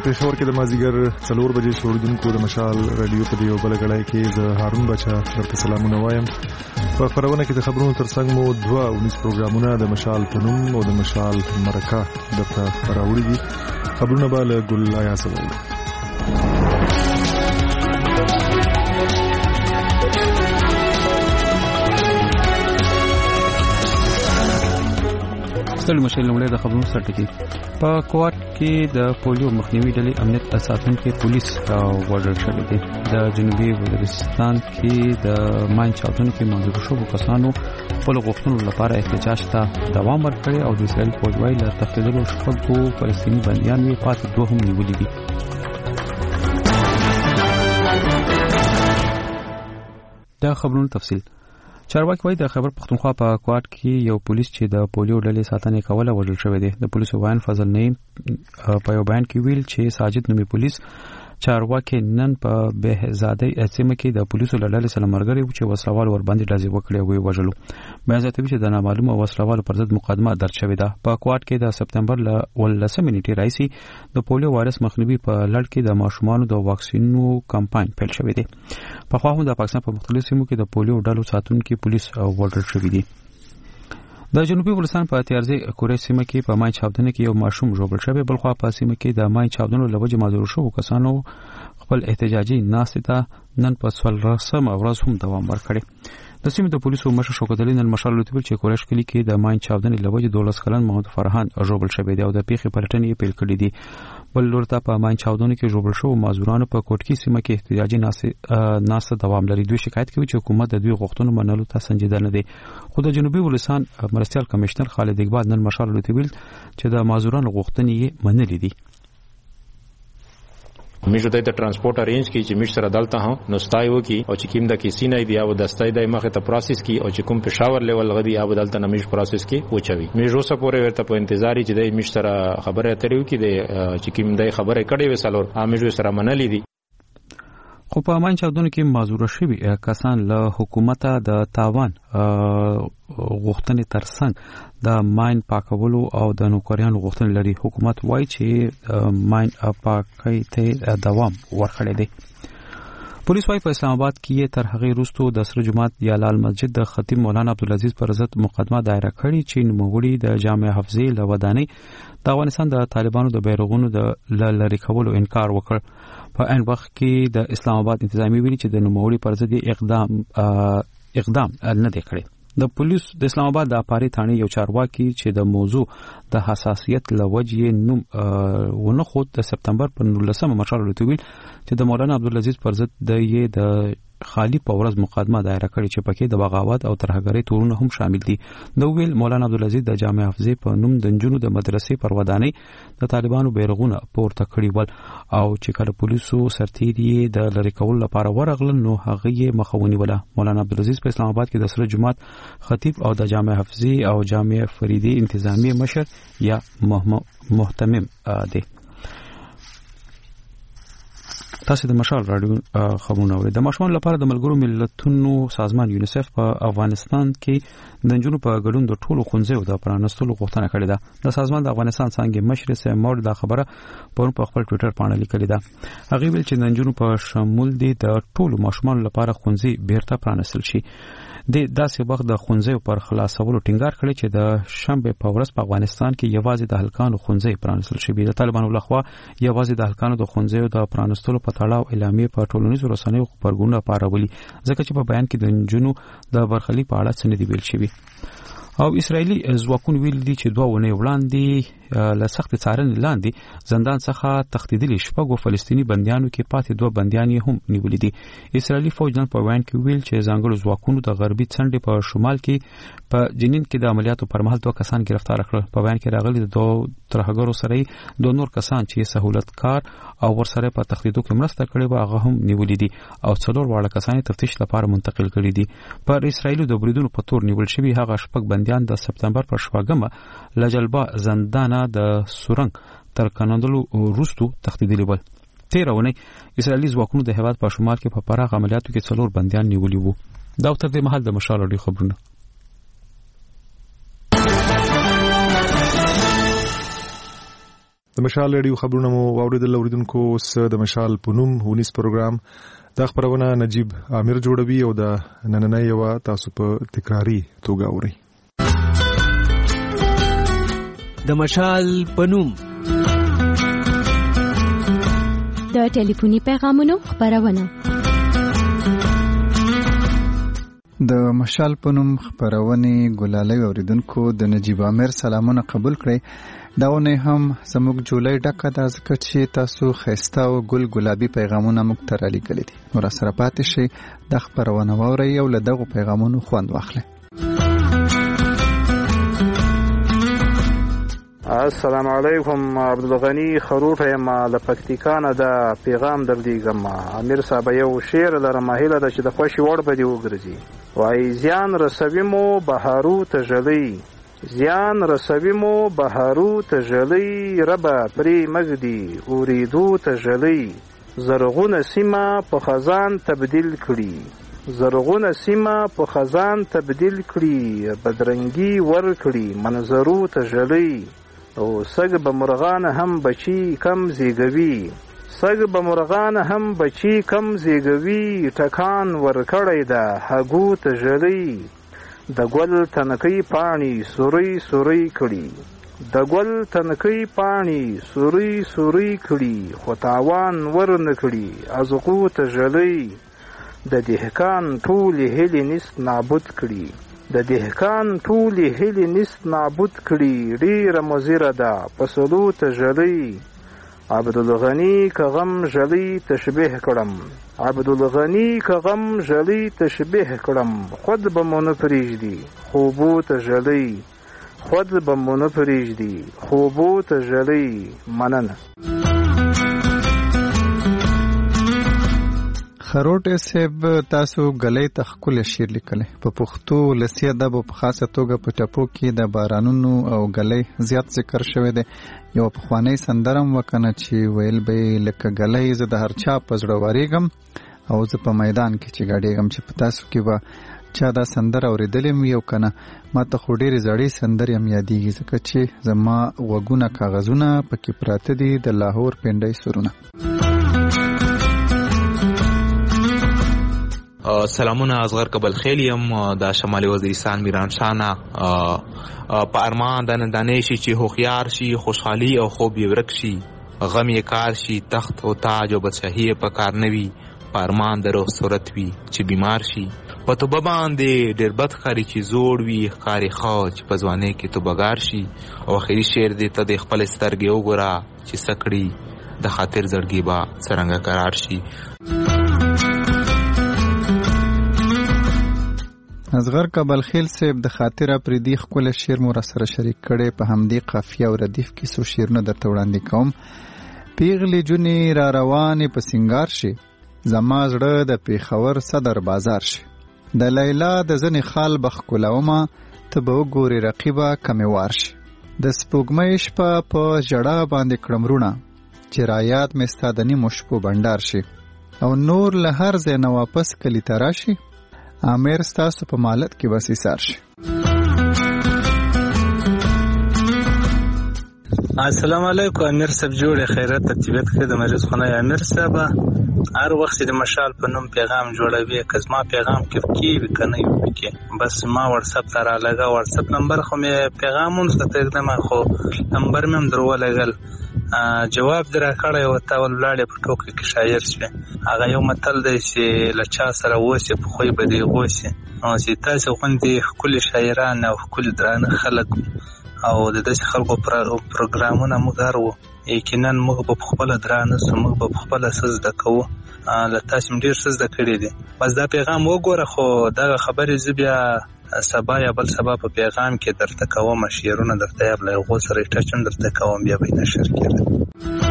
پېښور کې د مازیګر 4 بجې شوړدونکو د مشال رادیو په دیو بلګړای کې زه هارون بچا درته سلامونه وایم. په خبرونه کې د خبرونو ترڅنګ مو 2 پروګرامونه د مشال پنوم او د مشال مرکه درته راوړي دي. خبرونه به له ګل آیا سره ستړي مشل لومړی د خبرونو سرټکی. په کوټ کې د پولیو مخنیوي ډلې امنیت ساتونکو پولیس وژل شوی دی. د جنوبي وزیرستان کې د ماین چاودنو کې منځور شوو کسانو خپل غوښتنو لپاره احتجاج ته دوام ورکړی او د اسرائیل فوج وايي له تښتېدلو شپږو فلسطیني بندیان یې پاتې 2 هم نیولي دي. دا خبرونو تفصیل. چارواکي وايي د خیبر پختونخوا په کوټ کې یو پولیس چې د پولیو ډلې ساتنې کوله وژل شوی دی. د پولیسو وایي فضل نعیم په یو بیان کې ویل چې ساجد نومي پولیس چارواکي نن په بهزادي اسمه کې د پولیسو لړل سره مرګري و چې وسلوال ور باندې ډازې وکړي او وژلو. بیان زیاتوي چې د نامعلومه وسلوال پر ضد مقدمه درج شوې ده. په کوټ کې د سپتمبر ل 18 نیټې راځي د پولیو وایرس مخنیوي په لړ کې د ماشومانو د واکسینونو کمپاین پیل شوی دی. په خو هم د پاکستان په مختلفو سیمو کې د پولیو ډلو ساتونکو پولیس وژل شوی دي. د جنوبي ولستان په تیارځي کورې سیمه کې په ماین چاودنه کې یو ماشوم ژوبل شوی. بلخوا په سیمه کې د ماین چاودنو لوجه معذور شو کسانو خپل احتجاجي ناستې نن په 14 ورځ هم دوام ورکړي. د سیمې د پولیسو مشر شوکت علي نن مشال لوتیل چې کورش کلی کې د ماین چاودنې لوجه 12 کلن محمد فرحان ژوبل شوی دی او د پیښې پلټنې پیل کړې دي. بل لورته په ماین چاودنې کې ژوبل شو معذورانو په کوټکی سیمه کې احتجاجي ناسته دوام لري. دوی شکایت کوي چې حکومت د دوی غوښتنو منلو ته سنجیده نه دی. خو د جنوبي ولستان مرستيال کمشنر خالد اقبال نن مشال لوتیل چې د معذورانو غوښتنې یې منلې دي. میشو ته ترانسپورت ارینج کی چې مش سره دلته ها نو ستایو کی او چې کیم د کیسی نه دی او د ستای د مخه ته پروسس کی او چې کوم پېښور لیول غدي او دلته نه مش پروسس کی وچوي. میشو سپورې ورته په انتظار چې د مش سره خبره اتریو کی د چې کیم د خبره کړي وسالور امیجو سره منلې دي. خو په ماین چاودنو کې معذور شوي کسان له حکومت د تاوان غوښتنې ترڅنګ د ماین پاکولو او د نوکریانو غوښتنې لري. حکومت وایي چې ماین پاکۍ ته دوام ورکړی دی. پولیس وايي په اسلام آباد کې تر هغه وروسته د سره جماعت یا لال مسجد د خطیب مولانا عبدالعزيز پر ضد مقدمه دایره کړې چې نوموړي د جامع حفظي لوداني د افغانستان د طالبانو د بیرغونو د لری کولو انکار وکړ. په ان وخت کې د اسلام آباد انتظامی ویلي چې د نوموړي پر ضد اقدام نه دی کړی. د پولیس د اسلام آباد د اپاري ثاني یو چارواکي چې د موضوع د حساسیت لوجې نوم ونه خود د سپتمبر پر 19 مشال لوتویل چې د مولانا عبدالعزيز پر ضد د خالی په ورځ مقدمه دایره کړې چې پکې د بغاوت او ترهګرۍ تورونه هم شامل دي. نو ویل مولانا عبدالعزيز د جامع حفظي په نوم د جنونو د مدرسې پر ودانۍ د طالبانو بیرغونه پورته کړی ول او چې کله پولیسو سرتیري د لری کول لپاره ورغل نو هغه یې مخاوني ولا. مولانا عبدالعزيز په اسلام آباد کې د سره جماعت خطیب او د جامع حفظي او جامع فریدي انتظامی مشر یا محتمم دی. تاسو د مشال رادیو خبرونه اورئ. د ماشومان لپاره د ملګرو ملتونو سازمان یونیسف په افغانستان کې د جنونو په ګډون د ټولو خونځو د پرانستلو غوښتنه کړې ده. د سازمان د افغانستان څنګه مشر سیمور د خبره په خپل ټوئیټر باندې لیکلې ده. هغه ویل چې د جنونو په شمول دي د ټولو ماشومان لپاره خونځي بیرته پرانستل شي. د داسې وخت د خونځو پر خلاصولو ټینګار کړی چې د شنبه په ورځ په افغانستان کې یوازې د هلکانو خونځي پرانستل شوی. د طالبانو لخوا یوازې د هلکانو د خونځو د پرانستلو په تړاو اعلامیه په ټولنیزو رسنیو خبرګونونه پارولي ځکه چې په بیان کې د جنونو د برخلیک په اړه څه نه دی ویل شوی. او اسرایلی ځواکونه ویل دي چې 2 ونې وړاندې له سخت څارنې لاندې زندان څخه تښتېدلي شپږو فلسطیني بندیانو کې پاتې 2 بندیان هم نیولې دي. اسرایلی فوج نن په وین کې ویل چې ځانګړو ځواکونو د غربي څنډې په شمال کې په جنین کې د عملیاتو پر مهال 2 کسان گرفتار کړل. په وین کې راغلي د 2 ترهګرو سره 2 نور کسان چې سہولتکار او ورسره په تخدیدو کې مرسته کړې و هغه هم نیولې دي او 4 واړه کسان تفتیش لپاره منتقل کړي دي. پر اسرایلی د بریدونو په تور نیول شوی هغه شپږ بندیان د سپتمبر پر 14مه لجلبا زندانه د سورنګ تر کاناندلو روستو تخدیدلی ول. 13 ونې اسرایلی ځواکونو د هیواد په شمال کې په پراخ عملیاتو کې 4 بندیان نیولي وو. دا تر دې مهال د مشال لري خبرونه. د مشال رادیو خبرونه مو واوریدل اوریدونکو. اوس د مشال په نوم ونیس پروګرام دا خبرونه نجیب عامر جوړوي او د نننۍ یو تاسو په تکراری توګه اورئ. د مشال په نوم د ټلیفوني پیغامونو خبرونه. د مشال په نوم خبرونه ګلالي اوریدونکو د نجیب عامر سلامونه قبول کړئ. داونه هم زموږ جولای ډکه د ځکه چې تاسو خسته او ګل ګلابي پیغامونه موږ ته را لیکلي دي. نو را سره پاتې شئ د خبرونه واورئ او له دغو پیغامونو خوند واخلئ. السلام علیکم. عبدالغنی خروټه یم له پکتیکا نه. د پیغام درلیږم. امیر صاحب یو شعر لرم، هیله ده چې د خوښې وړ به دې وګرځي. وایي زیان رسوي مو بهارو ته ژړئ، زیان رسوي مو بهارو ته ژړئ، ربه پرې مږدي اوریدو ته ژړئ. زرغونه سیمه په خزان تبدیل کړي، زرغونه سیمه په خزان تبدیل کړي، بدرنګي ور کړي منظرو ته ژړئ. او سګ به مرغان هم بچي کم زیږوي، سګ به مرغان هم بچي کم زیږوي، ټکان ور کړی ده هګو ته ژړئ. د ګل تنکۍ پاڼې سورۍ سورۍ کړي، د ګل تنکۍ پاڼې سورۍ سورۍ کړي، خو تاوان ور نه کړي ازغو ته ژړئ. د دهقان ټولې هیلې نس نابود کړي، د دهقان ټولې هیلې نس نابود کړي، ډېره مضره ده فصلو ته ژړئ. عبدالغنی که غم ژړئ تشبیه کړم، عبدالغنی که غم ژړئ تشبیه کړم، خود به مو نه پرېږدي خوبو ته ژړئ، خود به مو نه پرېږدي خوبو ته ژړئ. مننه. خروټه صاحب تاسو غلې تخکل شعر لیکل په پښتو لسی ادب په خاصه توګه په ټپو کې د بارانونو او غلې زیات ذکر شوی دی. یو په خوانی سندرم وکنه چې ویل به لکه غلې زه د هر چا پزړه واریګم او زه په میدان کې چې غاډېګم. چې په تاسو کې به چا دا سندر اوریدلم یو کنه ما ته خو ډېرې زړې سندرې هم یادېږي ځکه چې زما وګونه کاغذونه پکې پراته دي د لاهور پنډۍ سرونه. سلامونه اصغر کبل خیلیم د شمالي وزیرستان میران شانه. په ارمان د دانشي چې هوښیار شي، خوشحالي او خوب یې ورک شي، غم یې کار شي، تخت او تاج او بادشاهي په کار نه وي، په ارمان د روح صورت وي چې بیمار شي. په توبه باندې ډېر بد ښکاري چې زوړ وي، ښکاري ښه چې په ځوانۍ کې توبهګار شي. او اخري شعر دی ته د خپل سترګې وګوره چې سکړي د خاطر زړګي به څرنګه قرار شي. اصغر کبل خیل صاحب د خاطر پردي خپل شعر مو را سره شریک کړي. په همدې قافیه او ردیف کې سو شعرونه درته وړاندې کوم. پیغلې جونې را روانې په سنگار شي، زما زړه د پیښور صدر بازار شي. د لیلا د ځنې خال بخکولاومه ته به وګورې رقیبه کمې وار شي. د سپوږمۍ شپه په ژړا باندې کړم رونه، چې رایات مې ستا د نیمو شپو بنډار شي. او نور له هر ځای نه واپس کلي ته راشي، امیر ستاسو په مالت کې بس ایثار شي. السلام علیکم. امیر صاحب جوړ خیرات ترتیبات کړی د مریض خونه. امیر صاحب هر وخت د مشال په نوم پیغام جوړوي، که زما پیغام کې کنه یو کې بس ما واتساپ ته را لګا. واتساپ نمبر خو مې پیغامون ستته एकदम خو نمبر مې هم درو لګل. جواب درا کړی او تا ول لاړې په ټوکې کې شاعر شوه. هغه یو متل دی چې لچا سره وسی په خوې بده غوسی. او چې تاسو غوندې خپل شاعران او خپل درانه خلک او د دې خلکو پروګرامونه موږ هرو یقینا موږ په خپل درانه سمو په خپل سزده کوو. له تاسو ډیر سزده کړی دي. بس دا پیغام وګوره خو دا خبرې زبیا سبا یا بل سبا په پیغام کې درته کوم شعرونه درته یا بل غو سره ټچم درته کوم بیا به نشر کړم.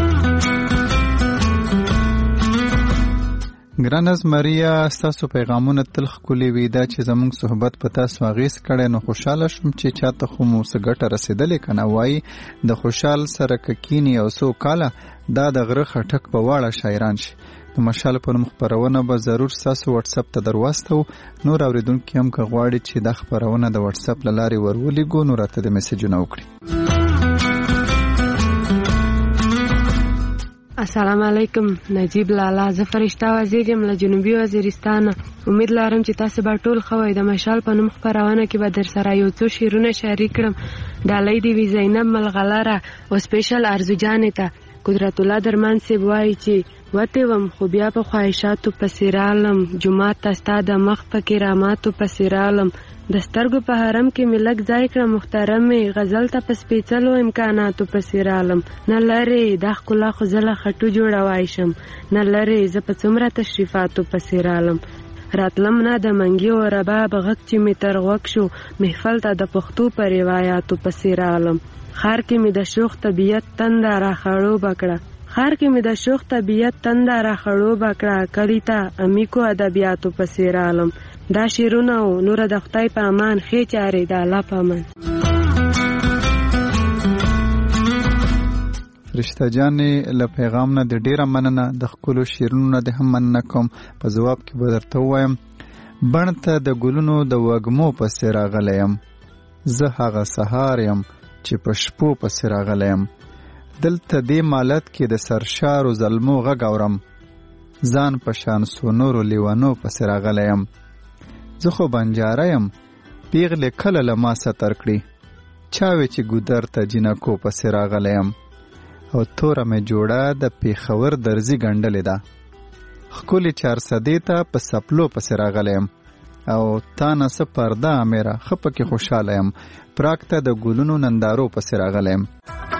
ګرانز ماریا ستاسو پیغامونه تل خولي وي. دا چې زموږ صحبت په تاسو اغیز کړي نو خوشاله شوم چې چاته خو مو سګټه رسیدلې کنه. وای د خوشحال سره ککینی او سو کاله دا د غره خټک په واړه شاعران شي. د مشال په نوم خبرونه به ضرور تاسو واتس اپ ته درواستو. نور اوریدونکو هم که غواړي چې د خبرونه د واتس اپ لاري ورولېګو نو راته د میسجونه وکړي. السلام علیکم. نجیب لالا، زه فرشته وزیر یم له جنوبي وزیرستان. امید لرم چې تاسو به ټول ښه وئ. د مشال په نوم خپرونه کې به در سره یو څو شعرونه شریک کړم. ډالۍ دې وي زینب ملغلره او سپیشل ارزو جانې ته. قدرت الله درمان صاحب وایي چې وتې وم خو بیا په خواهشاتو پسې رالم، جومات ته ستا د مخ په کراماتو پسې رالم، د سترګو په حرم کې مې لږ ځای کړه محترمې، غزل ته په سپېڅلو امکاناتو پسې رالم. نه لرې دا ښکلا خو زه له خټو جوړوای شم، نه لرې زه په څومره تشریفاتو پسې رالم. راتلم نه د منګي او رباب غږ چې مې تر غوږ شو، محفل ته د پښتو په روایاتو پسې رالم. ښار کې مې د شوخ طبیعت تنده را خړوبه کړه، ښار کې مې د شوخ طبیعت تنده را خړوبه کړه، کلي ته امیکو ادبیاتو پسې رالم. دا شعرونه و نوره د خدای په امان، ښې چارې د الله په امان. فرشته جانې له پیغام نه د ډیره مننه، د ښکلو شعرونو نه د هم مننه کوم. په ځواب کې به درته ووایم بڼ ته د ګلونو د وږمو پسې راغلی یم، زه هغه سهار یم چې په شپو پسې راغلی یم، دلته دې مالت کې د سرشارو زلمو غږ اورم، ځان په شان سونورو لیوانو پسې راغلی یم، زه خو بنجاره یم پیغلې کله له ما ستر کړي، چاوې چې ګودر ته جینکو پسې راغلی یم، او توره مې جوړه د پیښور درزي ګنډلې ده، ښکلې چارسدې ته په سپلو پسې راغلی یم، او تا نه څه پرده امیره ښه پکې خوشحاله یم، پراګ ته د ګلونو نندارو پسې راغلی یم.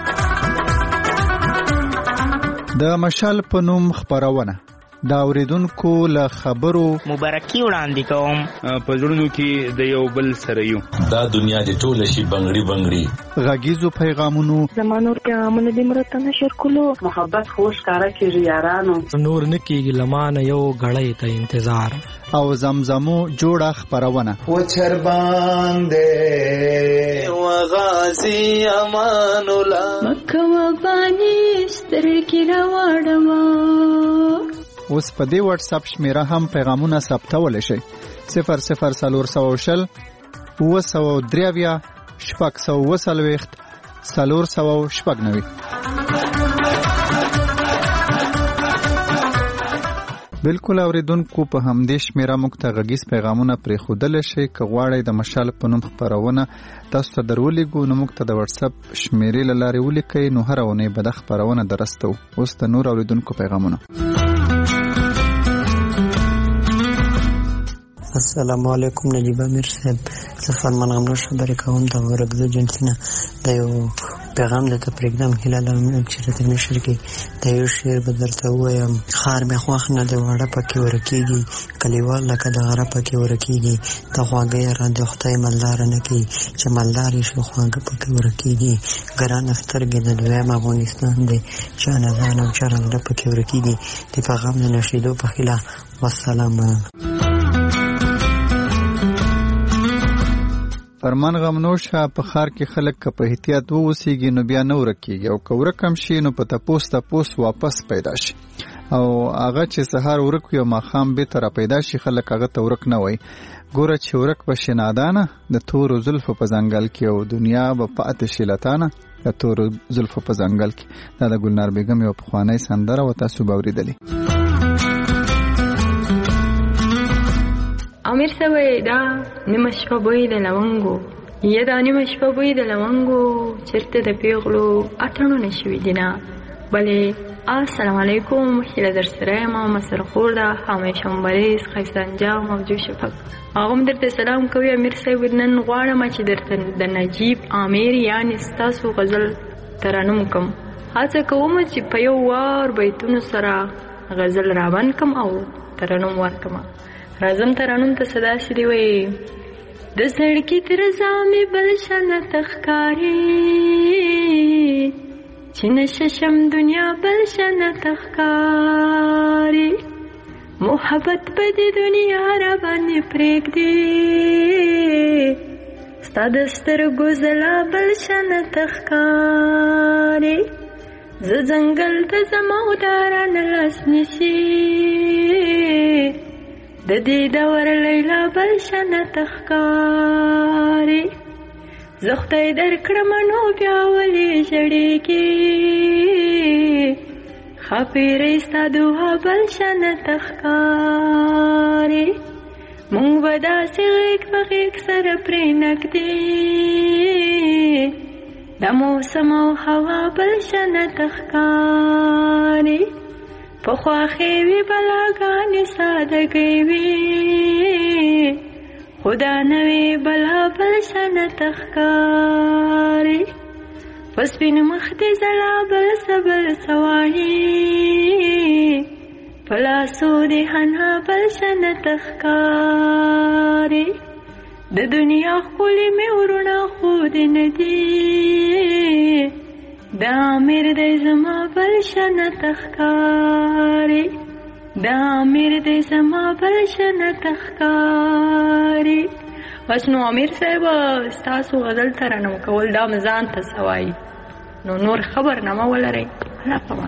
د مشال په نوم خپرونه دا اوریدونکو له خبرو مبارکي وړاندې کوم، په زړونو کې د یو بل سره یو، دا دنیا دې ټوله شي بنګړي بنګړي، غږیزو پیغامونو زمانور پیغامونه دې مرته نشر کولو، محبت خوش کارا کېږي یارانو، نور نه کېږي لمانه یو غړی ته انتظار، او زمزمو جوړه خپرونه و چرباندې و غازی امان الله مکه و بانی سترګې راوړم. اوس په دې واتس اپ شمیره هم پیغامونه ثبتولی شئ 0040 903 640 490. بالکل اوریدونکو په همدې شمیره موږ ته غږیز پیغامونه پرېښودلی شئ. که غواړئ د مشال په نوم خپرونه تاسو ته درولېږو نو موږ ته د واتس اپ شمیرې له لارې ولیکئ، نو هره اونۍ به د خپرونه درستو. اوس د نور اوریدونکو پیغامونه. السلام علیکم نجیب امیر صاحب، زه فرمان غمنو خبرې کوم د ورکزو جنسینه. د یو پیغام درته پرېږدم هیله لرم چې راته نشر کړي. د یو شعر به درته ووایم، ښار مې خوښ نه د واړه پکې ورکېږي، کلیوال لکه د غره پکې ورکېږي، د خواږه یاره د خدای مالداره نه کوي، چې مالدار یې شو خواږه پکې ورکېږي، ګرانه سترګې د دویم افغانستان دی، چې انذان او چرنده پکې ورکېږي. د پیغام د نشریدو په خیله والسلام. فرمان غمنوشه په ښار کې خلک که په احتیاط ووسیږي نو بیا نه ورکېږي، او که ورکم شي نو په تپوس واپس پیدا شي، او هغه چې سهار ورک وي او ماښام بېرته را پیدا شي خلک هغه ته ورک نه وایي. ګوره چې ورک به شي نادانه د تورو زلفو په ځنګل کې، او دنیا به پاتې شي لتانه د تورو زلفو په ځنګل کې. دا د ګلنار بیګم یو پخوانی سندره و، تاسو به اورېدلې. امیر سوی دا نیمه شپه بوی د لونګو، یا دا نیمه شپه بوی د لونګو، چرته د پیغلو اتڼونه شوي دي نه. بلې السلام علیکم، هیله در سره یم، مسرخور ده همیشه مبارز ښایسته انجام او جو شفق. هغه هم درته سلام کوي امیر صاحب. نن غواړم چې درته د نجیب امیر یعنې ستاسو غزل ترانم کوم. هڅه کوم چې په یو وار بیتونو سره غزل رابند کم او ترانم ورکم. راځم ترانم ته صدا شي دی وایي، د زړګي تر زامې بل شنه تخکاري، چې نششم دنیا بل شنه تخکاري، محبت به د دنیا را باندې پرېږدي، ستا د سترګو ځلا بل شنه تخکاري، زه ځنګل ته ځم او داران لاس نیسي، د دې دور لیلا بل شنه تخکاري، زه خدای درکړم نو بیا ولې ژړېږې، خپیرې ستا دوها بل شنه تخکارې مونږ به داسې غیږ په غیږ سره پرې نږدې د موسم او هوا بل شنه تخکارې پخواښې وي بلاګانې سادګۍ وي خدا نوې بلا بل شنه تخکارې په سپین مخ دې زړه بل سبل سواهي په لاسو دې حنا بل شنه تخکارې د دنیا ښکلي مې ورونه خو دې نه دي د امیر دې زما بل شنه تخکارې د امیر دې زما بل شنه تخکارې. بس نو امیر صاحب ستاسو غزل ترنم کول دا مزان ته سوای نو نور خبر نامه ولرئ الله پامان.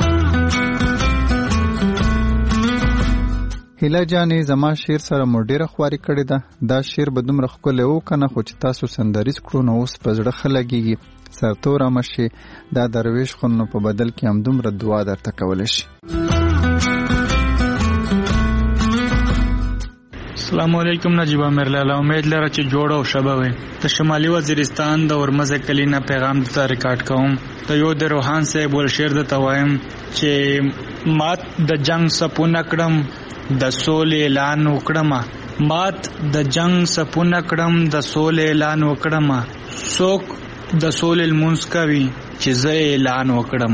هیله جانې زما شعر سره مو ډیره خواري کړې ده. دا شعر به دومره ښکلی و که نه خو چې تاسو سندریز کړو نو اوس په زړه ښه لګېږي. سرتوره مه شي دا درویش خو نو په بدل کې همدومره دعا درته کولی شي. السلام علیکم نجیب امیر لالا امید لرم چې جوړ او شبه وي. د شمالي وزیرستان د ورمزه کلی نه پیغام دته ریکارډ کوم. ته یو د روحان صاحب ول شعر دته وایم چې مات د جنگ سپونه کړم د سولې اعلان وکړم مات د جنگ سپونه کړم د سولې اعلان وکړم څوک د سولې المنس کوي چې زه اعلان وکړم.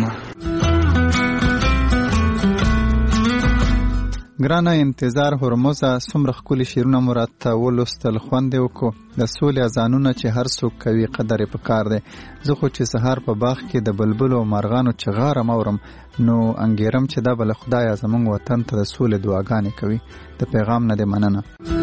ګرانه انتظار هرمزه څومره ښکلي شعرونه مو راته ولوستل خوند یې وکړو. د سولې اذانونه چې هر څوک کوي قدر یې پکار دی. زه خو چې سهار په باغ کې د بلبلو او مارغانو چغارم اورم نو انګیرم چې دا به له خدایه زموږ وطن ته د سولې دعاګانې کوي. د پیغام نه دې مننه.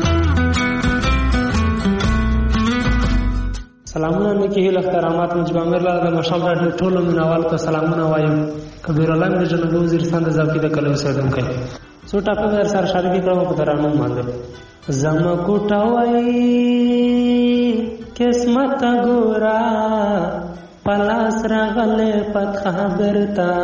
سلامونه نیکی هیله احترامات نجیب امیر لالا د مشال راډیو ټولو مینوال ته سلامونه وایم. کبیر الله د جنوبي وزیرستان د زاوقي د کلو اوسیدونکی څو ټاپه مې سره شریکې کړم په ترانو باندې زما کوټوي قسمت ګورا پلاس راغله پد خبرتا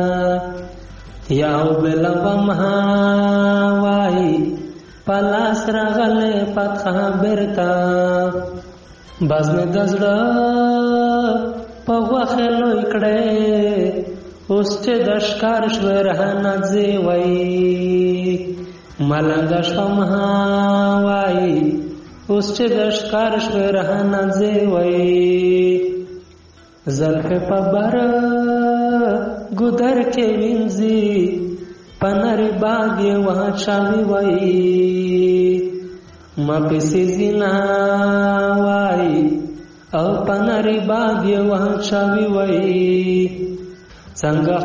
یاو بلبم وای پلاس راغله پد خبرتا بازنه دزړه په واخه لوی کړه اوس چې د ښکار شوی رهنه ځې وایي ملنګ شوم وایي اوس چې د ښکار شوی رهنه ځې وایي زلفې په بر ګودر کې وینځي په نري باغ یې واچوي وایي ما پسې زینا وایي او په نري باغ یې واچوي وایي څنګه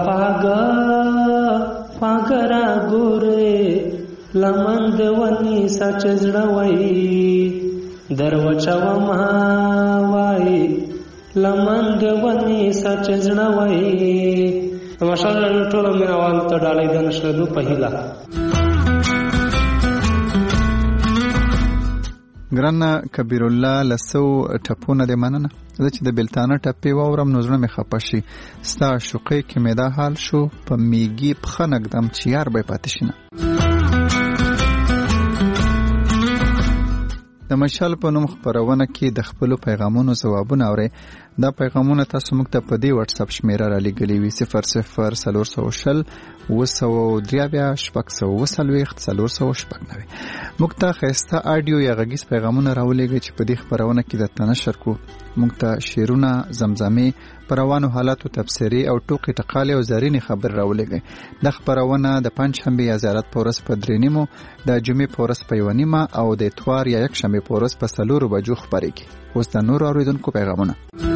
خواږه را ګورې لمن د ونې سچ زړه وایي دروچوم وایي لمن د ونې سچ زړه وایي. ماشاءالله ټولو مینوال ته ډالۍ د نشردو په هیله. ګرانه کبیر الله لسو ټپونه دې مننه. زه چې د بلتانه ټپې واورم نو زړه مې خپه شي. ستا عشقۍ کې مې دا حال شو په میږي پښه نږدم چې یار به پاتې شي نه. د مشال په نوم خپرونه کې د خپلو پیغامونو ځوابونه اورئ. دا پیغامونه تاسو موږ ته په دې واتس اپ شمیره را لېږلي وي 0040 200 موږ ته ښایسته آډیو یا غږیز پیغامونه راولېږئ چې په دې خپرونه کې درته نشر کړو. موږ ته شعرونه، زمزمې، په روانو حالاتو تبصرې او ټوکې ټقالې او زرینې خبرې راولېږئ. دا خپرونه د پنجشنبې یا زیارت په ورځ په 3:30 د جمعې په ورځ په 1:30 او د اتوار یا یکشنبې په ورځ په 4 بجو خپرېږي. اوس د نورو اورېدونکو پیغامونه.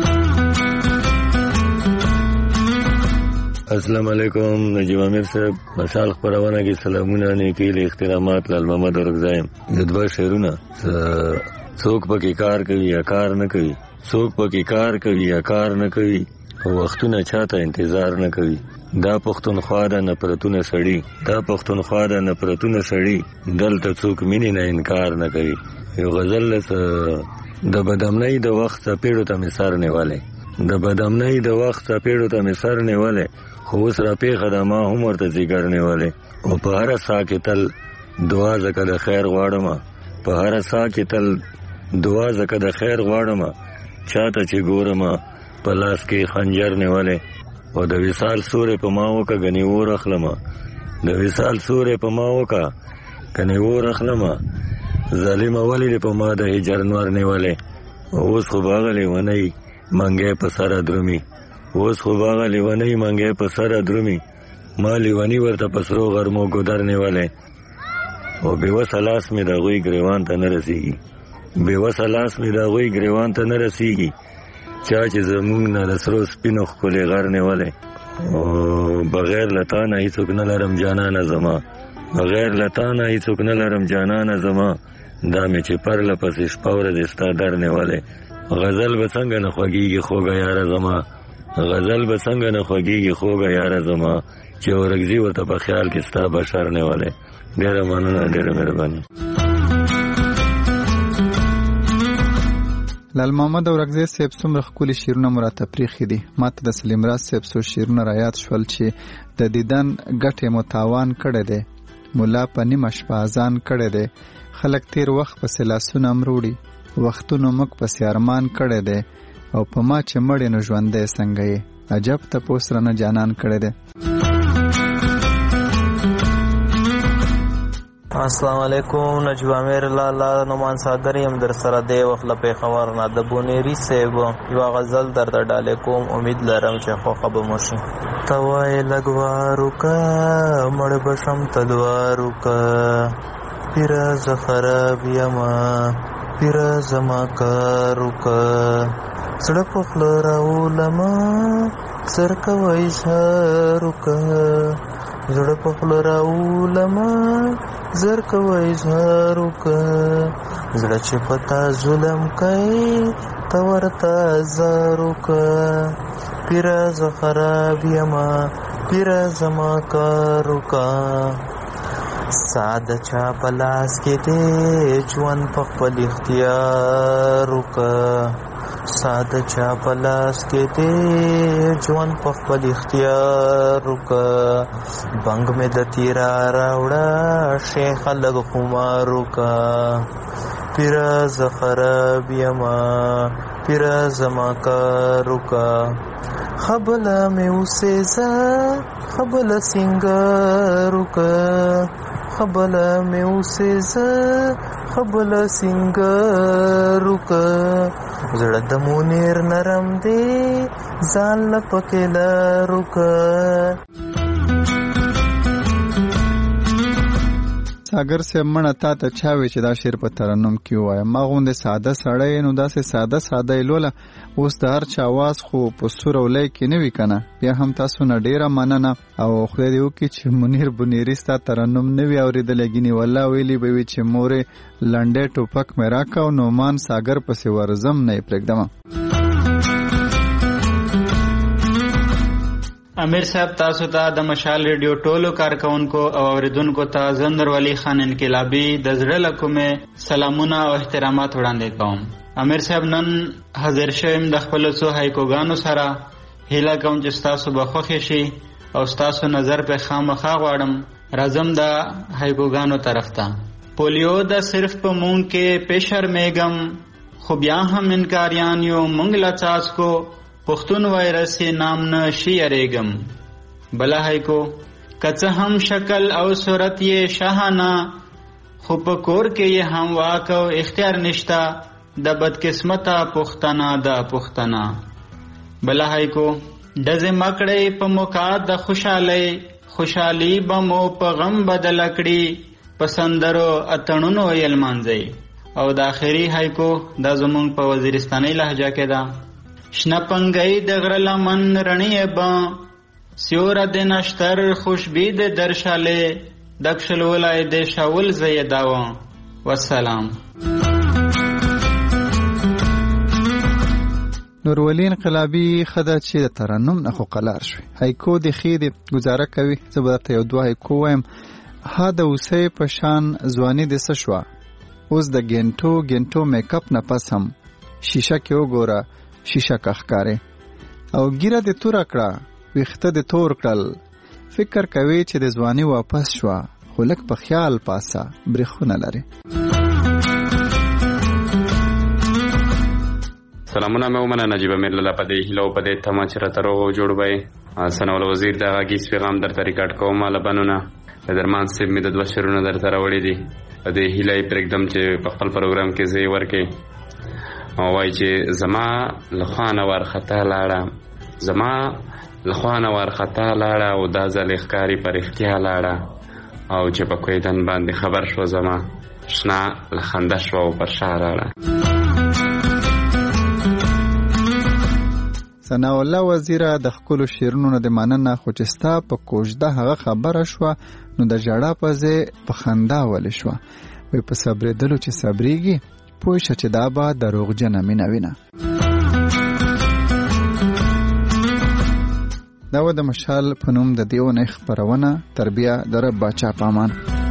السلام علیکم نجیب امیر صاحب. مشال خپرونه کې سلامونه نیکی له احترامات لال محمد ورغزایم. د دوه شعرونه څوک پکې کار کوي یا کار نه کوي، څوک پکې کار کوي یا کار نه کوي او وختونه چاته انتظار نه کوي. دا پښتونخوا د نفرتونه سړی، دا پښتونخوا د نفرتونه سړی، دلته څوک مینې نه انکار نه کوي. یو غزل د بدامنۍ د وخت پیړو ته مثال نیولې، د بدامنۍ د وخت پیړو ته مثال نیولې خو اوس را پیښه ده ما هم ورته ځیګر نیولی او په هره ساه کې تل دعا ځکه د خیر غواړم په هره ساه کې تل دعا ځکه د خیر غواړم چاته چې ګورم په لاس کې خنجر نیولی او د وصال سورې په ما وکه ګنې اور اخلم د وصال سورې په ما وکه ګنې اور اخلم ظالمه ولې دې په ما د هجر نور نیولی اوس خو به هغه لیونی منګی په سره درومي اوس خو به هغه لیونی منګی په سره درومي ما لیونی ورته په سرو غرمو ګودر نیولی او بېوسه لاس مې د هغوی ګریوان ته نه رسېږي بېوسه لاس مې د هغوی ګریوان ته نه رسېږي چا چې زمونږ نه د سرو سپینو ښکلې غر نیولی او بغیر له تا نه هېڅوک نه لرم جانانه زما بغیر له تا نه هېڅوک نه لرم جانانه زما دا مې چې پرله پسې شپه ورځې ستا در نیولی غزل به څنګه نه خوږېږي خوږه یاره زما غزل به څنګه نه خوږېږي خوږه یاره زما چې ورکځي ورته په خیال کې ستا بشر نیولی ډېره مننه ډېره مهرباني لال محمد اورکزی صاحب څومره ښکلي شعرونه مو راته پرېښي دي ما ته د سلیم راز صاحب څو شعرونه رایاد شول چې د دیدن ګټې مو تاوان کړی دی ملا په نیمه شپه اذان کړی دی خلک تیر وخت پسې لاسونه مروړي وختونو موږ پسې ارمان کړی دی او په ما چې مړې نو ژوندی څنګه یې عجب تپوس رانه جانان کړی دی السلام علیکم نجیب امیر لالا نومان صادر یم در سره دی وخت له پیښور نه د بونیری صاحب یوه غزل درته ډالې کوم امید لرم چې خوښه به مو شي ته وایې لږ وار وکړه مړ به شم تلوار وکړه پیره زه خراب یمه پیره زما کار وکړه زړه په خوله راولمه سر کوه اظهار وکړه زړه په خوله راولمه زر کوه اظهار وکړه زړه چې په تا ظلم کوي ته ورته ازار وکړه پیره زه خراب یمه پیره زما کار وکړه ساده چا په لاس کې دی ژوند په خپل اختیار وکړه ساده چا په لاس کې دی ژوند په خپل اختیار وکړه بنګ مې د تیرا راوړه شیخه لږ خمار وکړه پیره زه خراب یمه پیره زما کار وکړه خبله مې اوسېزه خبله سینګار وکړه خبله مې اوسېزه خبله سینګار وکړه زړه د مونیر نرم دی ځان له پکې لار وکړه ساګر صاحب مړه تا ته چا وی چې دا شعر په ترنم کې ووایم ما غوندې ساده سړی نو داسې ساده ساده یې لوله اوس د هر چا آواز خو په سور او لای کې نه وي که نه بیا هم تاسو نه ډېره مننه او خدای دې وکړي چې منیر بنیري ستا ترنم نه وي اورېدلی ګینې والله ویلي به وي چې مورې لنډی ټوپک مې راکړه او نومان ساګر پسې ورځم نه یې پرېږدمه امیر صاحب تاسو ته د مشال ریډیو ټولو کارکونکو او اوریدونکو ته زندر ولی خان انقلابی د زړه له کومې سلامونه او احترامات وړاندې کوم امیر صاحب نن حاضر شوم د خپلو څو هایکوګانو سره هیله کوم چې ستاسو به خوښې شي او ستاسو نظر په خامخا غواړم راځم د هایکوګانو طرف ته پولیو د صرف په مونږ کې پېشرمېږم خو بیا هم انکاریان یو مونږ له څاڅکو پښتون وایرس نام نه شي یریږم بله هایکو که څه هم شکل او صورت یې شاهانه خو په کور کې یې هم واک او اختیار نشته د بدقسمته پښتنه د پښتنه بله هایکو ډزې مکړې په موقع د خوشحالي به مو په غم بدل کړي په سندرو اتڼونو یې لمانځئ او د آخري هایکو دا زمونږ په وزیرستاني لهجه کې ده شنه پنګی د غره لمن رڼې به سیوره د نشتر خوشبی د درشاله دکشل ولای د شاول زیداوه والسلام نورولي انقلابي خدا چې د ترنم نه خو قلار شوی هایکو د خېدې گزاره کوي زه به درته یو دوه هایکو وایم ها د اوسۍ په شان ځواني دې څه شوه اوس د ګینټو میکاپ نه پس هم شیشه کې وګوره شیشه که ښکارې او ګیره دې توره کړه ویښته د تور کړل. فکر کوي چې د ځواني واپس شوه، خو لږ په خیال پاسه برېښونه لري. سلامونه مې ومنه نجیب امیر لالا په دې هیله او په دې تمه چې راته روغ او جوړ به یې. ثناء الوزیر د غږیز پیغام درته ریکارډ کوم لبنونه د درمان صاحب مې د 2 شعرونه درته راوړي دي. په دې هیله یې پرېږدم چې په خپل پروګرام کې ځای ورکړي او وایي چې زما له خوا نه وارخطا لاړه، زما له خوا نه وارخطا لاړه او دا ځل یې ښکاري په رښتیا لاړه، او چې په کویدن باندې خبر شو زما شنه له خنده شوه او پر شا راړه. ثناء الله وزیره د ښکلو شعرونو نه د مننه، خو چې ستا په کوژده هغه خبره شوه نو د ژړا په ځای په خندا ولې شوه. وایي په صبرېدلو چې صبرېږي پوه شه چې دا به دروغجنه مینه وینه. دا و د مشال په نوم د دې اونۍ خپرونه. تربیه د رب باچا په امان.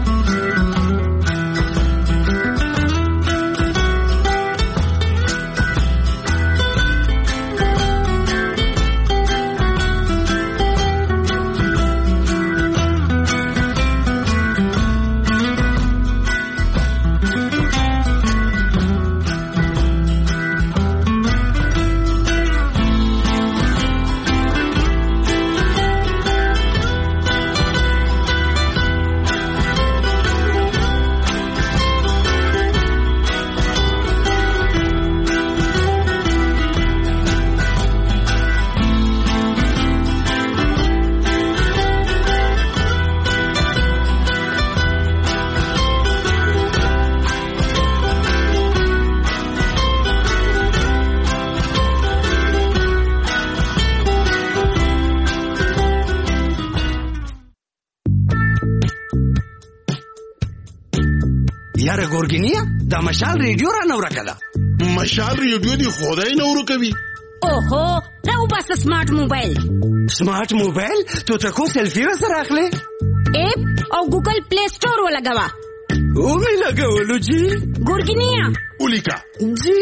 یاره ګورګینیا دا مشال ریډیو را نه ورکه ده. مشال ریډیو دی خدای نه ورکوي. اوهو راو بس سمارټ موبایل. سمارټ موبایل تو ته کو سیلفي را سره اخلي؟ اپ او ګوګل پلی سٹور ولګوا. او می لګولو جی ګورګینیا ولیکا جی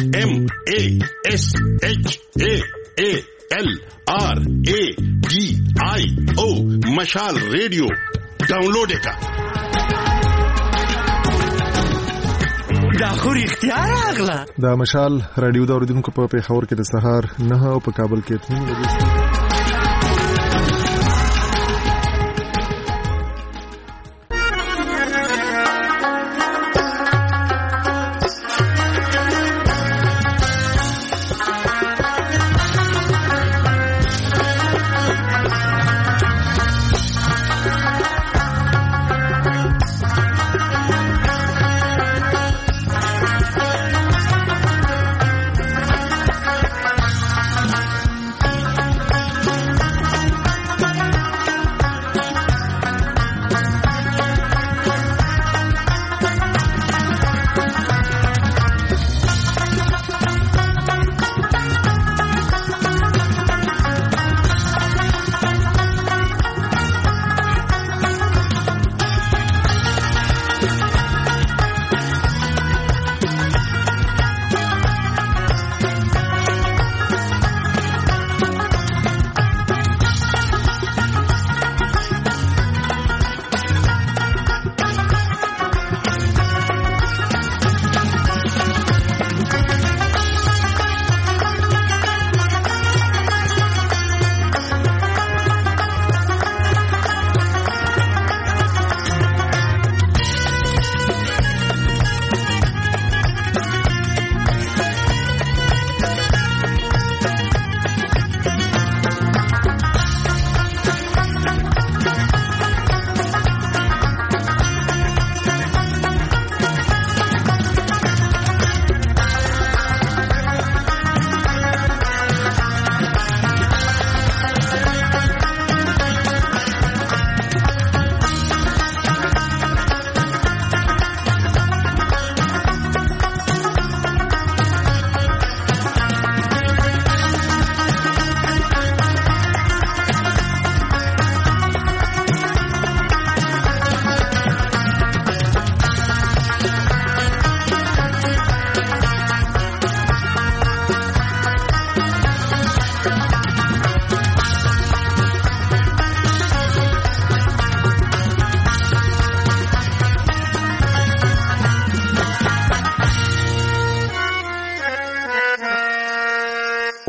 MASHALRADIO مشال ریډیو ډاونلوډ کا. دا خو رښتیا راغله. دا مشال رادیو د اوریدونکو په پیښور کې د سهار 9 او په کابل کې 3 بجې.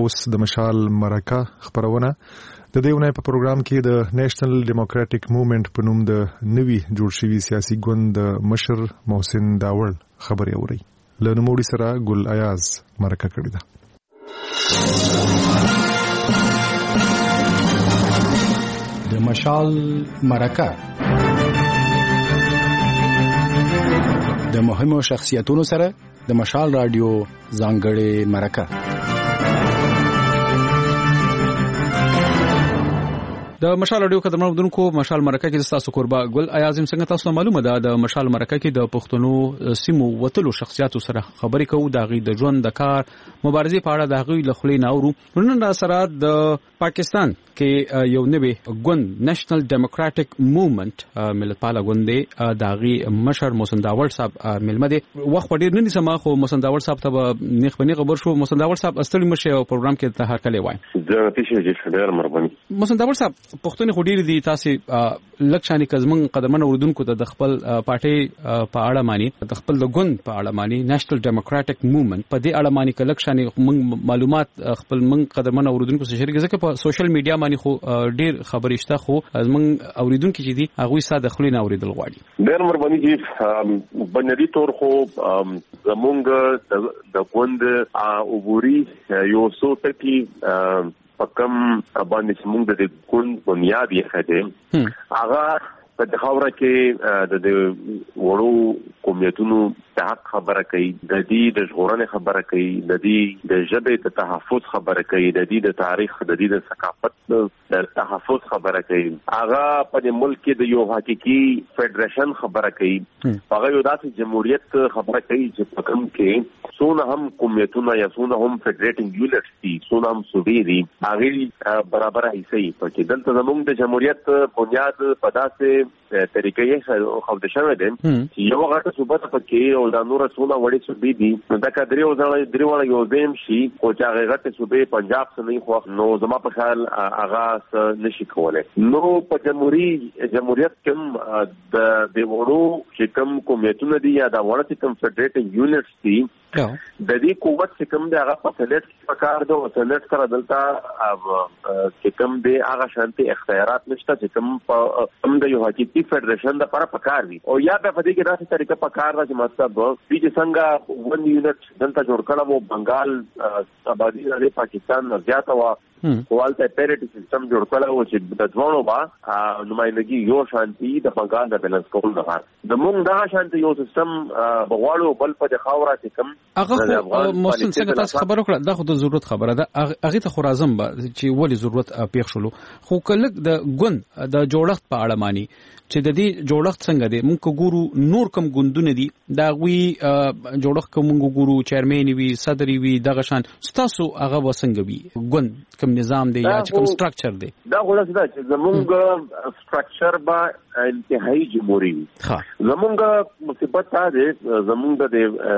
اوس د مشال مرکه خبرونه د دې ونې په پروګرام کې د نېشنل ډیموکراټک موومېنټ په نوم د نوي جوړ شوي سیاسي ګوند مشر محسن داوړ خبري اوري. له نوموړي سره ګل ایاز مرکه کړې ده. د مشال مرکه د مهمو شخصیتونو سره د مشال رادیو ځانګړې مرکه. د مشال رادیو قدرمن بدونکو مشال مرکه کې تاسو قربا ګل ایازم څنګه تاسو معلومه ده د مشال مرکه کې د پښتنو سیمو وتلو شخصیتو سره خبرې کوو د غي د ژوند د کار مبارزې په اړه د غي لخلې ناورو. نن را سره د پاکستان کې یو نوی ګوند نېشنل ډیموکراټک موومېنټ ملتپاله ګوند دی د غي مشر محسن داوړ صاحب ملمه دی. وخت ډیر نه سما خو محسن داوړ صاحب ته نیخ خبر شو. محسن داوړ صاحب استړي مرشه او پروګرام کې ته هر کله وای زه تاسو چې ډیر مهرباني. محسن داوړ صاحب پښتون خو ډیر دي تاسو لکشاني کزمن قدمن اوردونکو د خپل پارټي په اړه مانی د خپل د ګوند په اړه مانی نېشنل ډیموکراټک موومېنټ په دې اړه مانی کلکشاني معلومات خپل من قدمن اوردونکو سره شریک ځکه په سوشل میډیا باندې خو ډیر خبرې شته خو زمون اوریدونکو چې دي هغه ساده خلینو اوریدل غواړي. ډیر مهرباني چې بنیادی تور خو زمونږ د ګوند عبوري یو څو ټکي پکم باندې موږ د ګوند بنیاد یې خدای هغه په خبره کې د وړو قومیتونو د حق خبره کوي، د دې د ژغورنې خبره کوي، د دې د ژبې د تحفظ خبره کوي، د دې د تاریخ د دې د ثقافت د تحفظ خبره کوي. هغه په ملک کې د یو حقيقي فدریشن خبره کوي، هغه یو داسې جمهوریت خبره کوي چې په کوم کې څونه هم قومیتونه یا څونه هم فدریټینګ یونټس دي، څونه هم صوبې دي، هغه برابر حصے پکې دلته زموږ د جمهوریت بنیاد په داسې طریقې خو د شوه دي چې یو غټه صوبه پکې او د نور څونه وړي صوبې دي دا کډري او درېواله یو دیم شي او چې هغه غټه صوبې پنجاب څخه خو نو زما په خیال هغه نشي کولای. نو په جمهوریت کې د وړو چې کوم قومیتونه دي یا د وړو چې کوم فدریټینګ یونټس دي د دې قوت چې کوم دی هغه په سنټ پکار دی او سنټ سره دلته چې کوم دی هغه شانتي اختیارات نشته چې کوم د یو حقيقي فدریشن د لپاره پکار دي او یا په دې کې داسې طریقه پکار ده چې مطلب چې څنګه ون یونټ دلته جوړ کړه وو بنگال آبادی لري پاکستان نه زیاته وا کوالته پیریټي سیستم جوړ کړه وو چې د ځوانو با نمائندګي یو شانتي د بنگال د بیلانس کول نه د مونږ دا شانتي یو سیستم بغواړو بل په خاورا چې کوم هغه محسن څنګه تاسو خبرو کړه دا خو د ضرورت خبره ده هغه ته خو راځم چې ولې ضرورت پیښ شلو خو کله د ګوند د جوړښت په اړه مانی چې د دې جوړښت څنګه دی مونږ ګورو نور کم ګوندونه دي دا غوي جوړښت کوم ګورو چیرمن وي صدر وي دغه شان تاسو هغه وسنګ وي ګوند کوم نظام دی یا کوم سټراکچر دی دا غوړه ده چې زمونږ سټراکچر با انتهایی جمهوری زمونږ مصیبت ده زمونږ د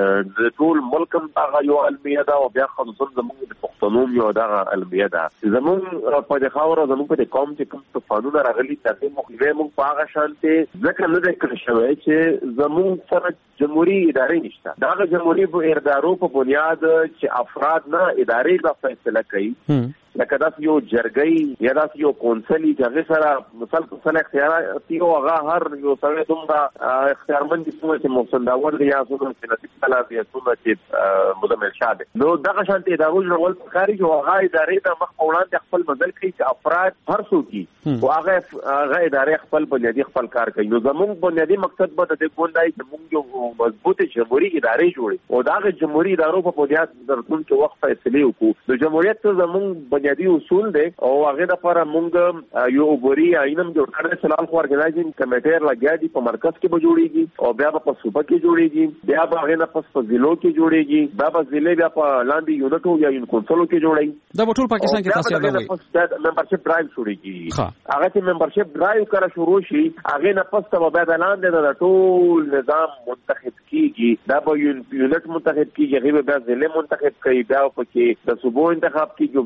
ټول ملکم هغه یو علمیه ده او بیا خصوصا زمونږ د پښتنو یو دغه علمیه ده زمونږ په خاور زمونږ په قوم چې کوم طوفانونه راغلي ترې مخې مونږ په هغه شانته ځکه نه ده کړی شوی چې زمونږ سره جمهوری ادارې نشته دا جمهوری په ادارو په بنیاد چې افراد نه ادارې د فیصله کوي لکه داس یو جرګي یا داس یو کونسلي چې هغه سره مثال اختیارات یو هغه هر یو سره دومره اختیارمند دي چې محسن داوړ دی یا څنګه چې نتیجه کلا دی څنګه چې مدمل شاده نو دغه شانتي ادارو جوړول پکاري چې هغه ادارې د مخ وړاندې خپل بدل کوي چې افراد هر څوک او هغه ادارې خپل بنیادی خپل کار کوي نو زموږ بنیادی مقصد به د ګوندای چې موږ یو مضبوطه جمهوریت ادارې جوړي او دغه جمهوریت ادارو په بنیاد درتون کې وخت فیصله وکړو د جمهوریت زموږ بنیادی اصول دي او هغه د لپاره موږ یو غوري اينم جوړ کړل سلام خو ارګنایزینګ کمیټه لګیا دي په مرکز کې به جوړيږي او بیا په صوبه کې جوړيږي بیا به هغه نه په ضلعو کې جوړيږي بیا په ضلع بیا په لاندې یونټو یا یو کونسلو کې جوړيږي دا ټول پاکستان کې تاسو یادوي ممبرشپ ډرایو جوړيږي هغه چې ممبرشپ ډرایو کړه شروع شي هغه نه پسته به د لاندې د ټول نظام منتخب کیږي دا به یونټ منتخب کیږي هغه به ضلع منتخب کوي بیا په کې د صوبو انتخاب کیږي بیا په کې د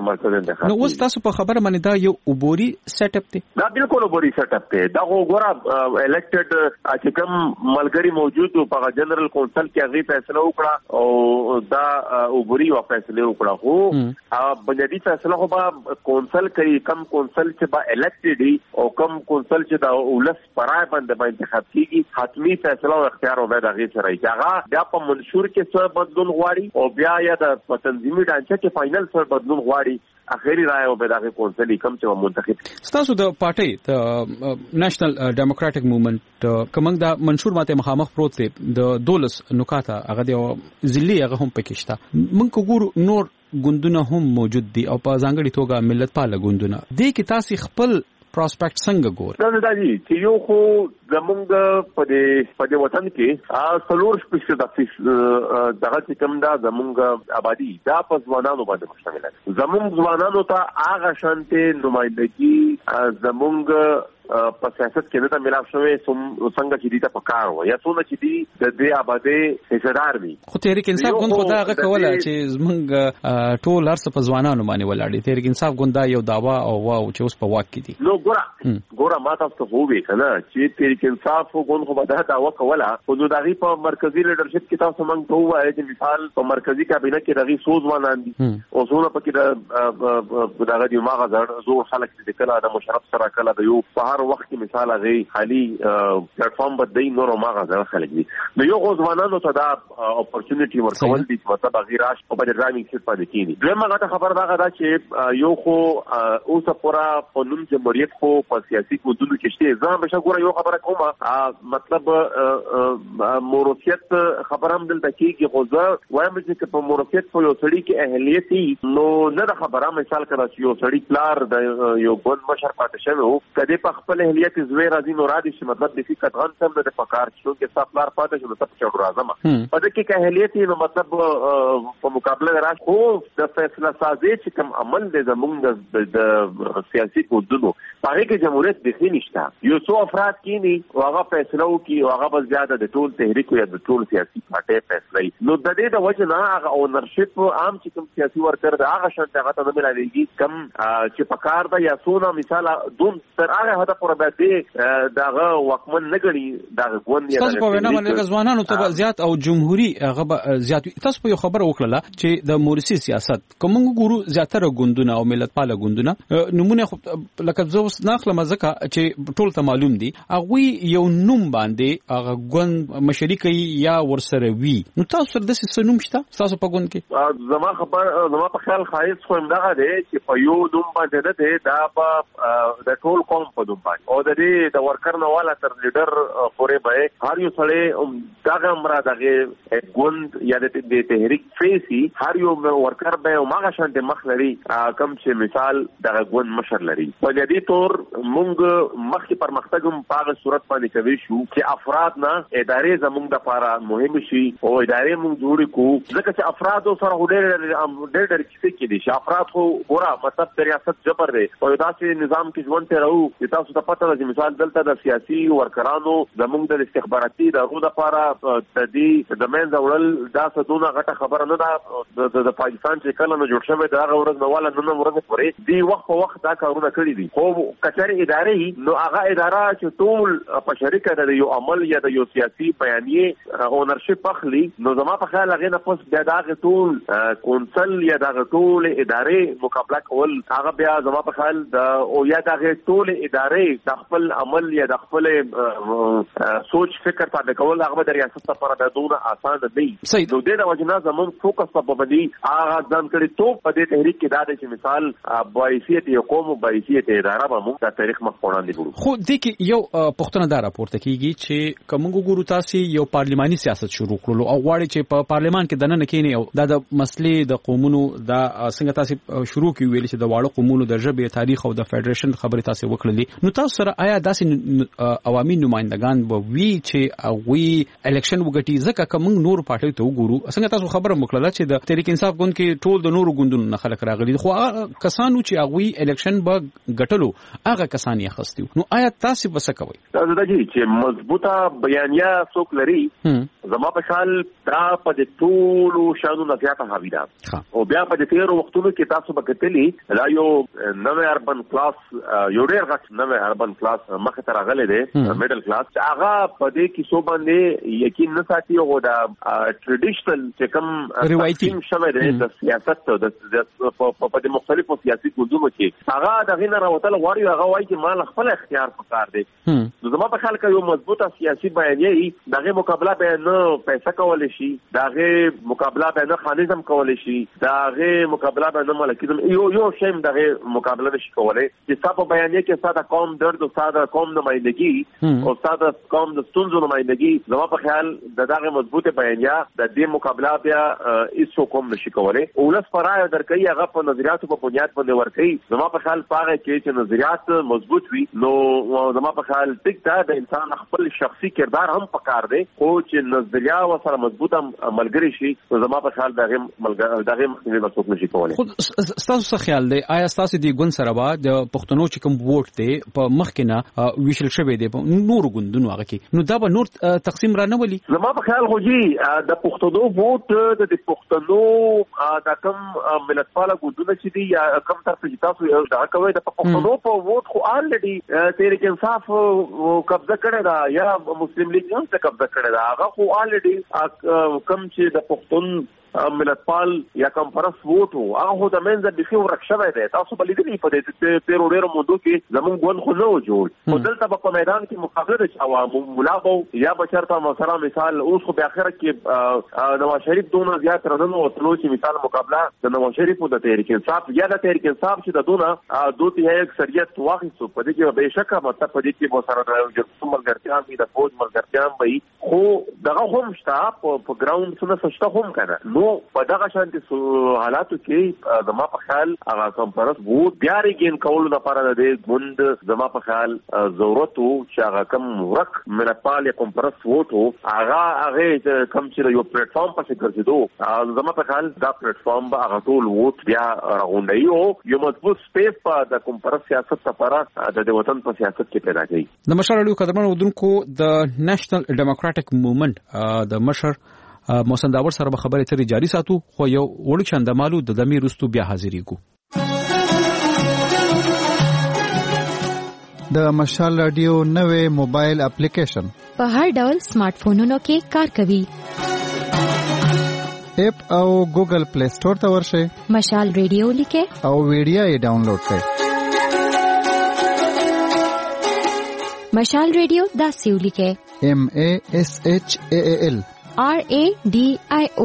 مرکز انتخاب. نو اوس تاسو په خبره باندې دا یو عبوري سیټ اپ دی؟ دا بالکل عبوري سیټ اپ دی. دا وګوره الیکټډ چې کوم ملګری موجود او په جنرال کونسل کې هغه فیصله وکړه او دا عبوري او فیصله وکړه. خو بنیادی فیصله خو به کونسل کوي، کم کونسل چې با الیکټډ او کم کونسل چې دا ولس پرای باندې انتخاب کیږي، حتمی فیصله او اختیار او د هغه سره هغه بیا په منشور کې څه بدلون غواړي او بیا یا د تنظیمي ډانچه کې فائنل څه بدلون غواړي، اخیری رائے او به دغه کونسل کم چې منتخب. تاسو د پارټي د نېشنل ډیموکراټک موومېنټ کومنګ دا منشور ماته مخامخ پروت دی د 12 نکاته هغه دی ځلې هغه هم پکې شته. موږ ګورو نور ګوندونه هم موجود دي او په ځانګړي توګه ملت پاله ګوندونه دي کې تاسو خپل پروسپیکټ څنګه ګورئ؟ دا دي چې یو خو زمونږ په دې وطن کې څلور شپږ دغه چې کوم دا زمونږ آبادی دا په ځوانانو باندې مشتمل ده. زمونږ ځوانانو ته هغه شانته نمائندګي زمونږ په سیاست کې نه ملاو شوی څنګه چې دې ته پکار و یا څنګه چې دې د دې آبادی حصدار وي. خو تحریک انصاف ګوند خدا هغه کوله چې زمونږ ټول ارس په ځوانانو باندې ولاړ دي. تحریک انصاف ګوند دا یو داوا او واو چې اوس په واک کې دي. نو ګوره ما تاسو ته ووی کنه چې تحریک انصاف ګوند خو دا داوا کوله خو نو دغه په مرکزی لیډرشپ کې تاسو موږ ته وایي چې مثال په مرکزی کابینه کې دغه سوز ځوانان دي او څونه پکې دغه دی ماغه زور خلک چې کله د مشرف سره کله د یو په هر وخت کې مثال هغه خالي پلیټ فارم بدای نور ماغه ځل خلک دي. نو یو ځوانانو ته دا اپورتونټی ورکول دي مطلب غیراش په پروګرامینګ سیټ باندې کیږي. دغه ماغه خبر دا غدا چې یو خو اوسه پورا په نوم جمهوریت خو په سیاسي ګوندونو کې شته. ځان به شګوره یو خبره کومه مطلب مورثیت خبره هم دلته کېږي. خو زه وایم چې په مورثیت په یو سړي کې اهلیت نو نه د خبره مثال کړه چې یو سړي پلار د یو ګوند مشر پاتې شوی وو کله په خپل اهلیت زوی راځي نو راځي چې مطلب د فکر غن سم د پکار چې کې صاحب پلار پاتې شو ته په چور راځم په دې کې اهلیت نو مطلب په مقابله راځي خو د فیصله سازي چې کوم عمل د زمونږ د سیاسي ګوندونو هغه کې جمهوریت د خې نشته. یو څو افراد کینی او هغه فیصله وکي او هغه بس زیاده د ټول تحریک یا د ټول سیاسي پارټي فیصله نو د دې د وجه نه هغه اونرشپ عام چې کوم سیاسي ورکر د هغه شرط هغه ته نه ملایږي کم چې پکار دا یا سونه مثال دون تر هغه هدا پر باندې دغه وکمن نه غړي دغه ګوند یا تاسو په وینا باندې ځوانانو ته زیات او جمهوریت هغه زیات تاسو په خبره وکړه چې د مورثي سیاست کوم ګورو زیاتره ګوندونه او ملت پاله ګوندونه نمونه لکه زو ناخله مزکه چې ټول ته معلوم دي هغه یو نوم باندې هغه ګوند مشرکی یا ورسره وی. نو تاسو سره د څه نوم شته تاسو په ګوند کې؟ زما په خیال خایس خو همدغه دی چې په یو نوم باندې نه دی دا په د ټول قوم په نوم باندې او د دې د ورکر نه والا تر لیډر پورې به هر یو سړی دغه امر دغه ګوند یا د تحریک فیسي هر یو ورکر به ماغه شانته مخ لري کم چې مثال دغه ګوند مشر لري. په دې تور مونږ مخکې پرمختګ په هغه صورت باندې کوي شو چې افراد نه ادارې زموږ د لپاره مهم شي او ادارې مونږ جوړ کو ځکه چې افراد سره ډېر کیسې کې دي چې افراد خو ګوره مطلب د ریاست جبر دی او داسې نظام کې ژوند ته راو چې تاسو ته پته ده چې مثال دلته د سیاسي ورکرانو زموږ د استخباراتي دغه لپاره د دې د منځ وړل دا څه غټه خبره نه ده. د پاکستان چې کله نه جوړ شوی دا ورځ نه والا نن ورځ پورې دی وخت په وخت دا کارونه کړی دي. خو کچاري ادارې نو هغه اداره چې ټول په شریکه د یو عمل یا د یو سیاسي بیانیه اونرشپ اخلي نو زما په خیال هغه نه پس بیا دا ټول کونسل یا دا ټول ادارې مقابله کول هغه بیا زما په خیال او یا دا ټول ادارې د خپل عمل یا د خپل سوچ فکر تابع کول هغه د ریاست لپاره د دونه آسان نه دی. نو د وجنا زمون فوکس په باندې هغه ځان کړي ته په دې تحریک کې دا چې مثال بایسیت یو قوم بایسیت اداره به موږ د تاریخ مخ وړاندې ګورو. خو د کې یو پښتنه دا راپورته کیږي چې کوم ګورو تاسو یو پارلماني سیاست شروع کړلو او غواړي چې په پارلمان کې دنه کېنی او د مسلې د قومونو دا څنګه تاسو شروع کی ویل چې د واړو قومونو د ژبې تاریخ او د فدریشن خبره تاسو وکړلې نو تاسو سره آیا داسې عوامي نمائندگان به وی چې هغه الیکشن وګټي ځکه کوم نور پارټي ته وګورو څنګه تاسو خبره مکلله چې د تحریک انصاف ګوند کې ټول د نورو ګوندونو نه خلک راغلي خو کسانو چې هغه الیکشن به ګټلو هغه کسان یې خستیو نو آیا تاسو وسه کوي دا چې مضبوطه بیانیه څوک لري زما په خیال دا په د ټولو شانو نه زیاته حاوی ده او بیا په دې تیر وختونو کې تاسو به کتلی دا یو نوې اربن کلاس یو ډېر غټ نوې اربن کلاس مخه تر غلې ده میډل کلاس هغه په دې کې سو باندې یقین نه ساتي او دا ټریډیشنل چې کوم روایتي شوه د سیاست د په د مختلفو سیاسي ګوندونو کې هغه د غینه راوتل غواړي هغه وایي چې مال خپل اختیار پکار دی نو زما په خیال کې یو مضبوطه سیاسي بیانیه دغه مقابله به نه پیسې کولای شي دغه مقابله به نه خانیزم کولای شي دغه مقابله به نه ملکیزم یو شیم دغه مقابله نشي کولای چې تاسو بیانیه کې ساده قوم درد او ساده قوم نمائندگی او ساده قوم د ستونزو نمائندگی زما په خیال دغه مضبوطه بیانیه د دې مقابله بیا هیڅ کوم نشي کولای ولس فرای درکې هغه په نظریاتو په بنیاد باندې ورکې زما په خیال پاره کې چې نظریات مضبوط وي نو زما په خیال ټیک دا د انسان خپل شخصي کردار هم پکار دی خو چې نظریه و سره مضبوطه ملګری شي نو زما په خیال دغه مخنیوي به څوک نشي کولای خو تاسو څه خیال دی آیا تاسو دی ګوند سره با د پښتنو چې کوم ووټ دی په مخکنه ویشل شوی دی په نور ګوندونو هغه کې نو دا به نور تقسیم را نه ولي زما په خیال خو جی د پښتنو ووټ د پښتنو د کوم ملتپاله ګوندونه چې دی یا کوم طرف چې تاسو دا کوي د پښتنو په ووټ خو الریډي تحریک انصاف قبضه کړی دا یا مسلم لیگ هم څه قبضه کړی دا هغه خو الریډي کم چې د پښتون ملتپال یا کمپرس ووټ هغه د منځ د فيه ورکشوي دی تاسو بلې دې په دې پیرو ډیرو موندو کې زمون ګوند خو نو جوړ خو دلته په میدان کې مقابله د عوامو ملابو یا بشرطه مثلا مثال اوس خو په اخر کې نواز شریف دونه زیات رنو او تلو چې مثال مقابله د نواز شریف او د تحریک انصاف یا د تحریک انصاف چې د دونه دوی هي اکثریت واخیستو په دې کې به شک مطلب په دې کې مو سره د ملګرتیا د فوج ملګرتیا به خو دغه هم شته په ګراوند څخه شته هم کنه په دغه شانتي حالاتو کې زما په خیال هغه کمپرس ووټ بیا ریګین کول لپاره د ګوند زما په خیال ضرورت چې هغه کم ورک ملتپال کمپرس ووټ هغه کم چې یو پلیټ فارم پسې ګرځېدو زما په خیال دا پلیټ فارم به هغه ټول ووټ بیا راغونډي او یو مضبوط سپیس په د کمپرس سیاست لپاره د وطن په سیاست کې پیدا کړي د مشر اړیکو قدرمن ودونکو د نېشنل ډیموکراټک موومېنټ د مشر محسن داور سره به خبرې ترې جاری ساتو خو یو وړو چندمالو د دمي رستو بیا حاضرېږو د مشال رادیو نوې موبایل اپلیکیشن په هر ډول سمارټ فونونو کې کار کوي اپ او ګوګل پلی سٹور ته ورشئ مشال رادیو لیکه او ویډیو یې ډاونلوډ کړئ مشال رادیو دا سیو لیکه MASHAAL RADIO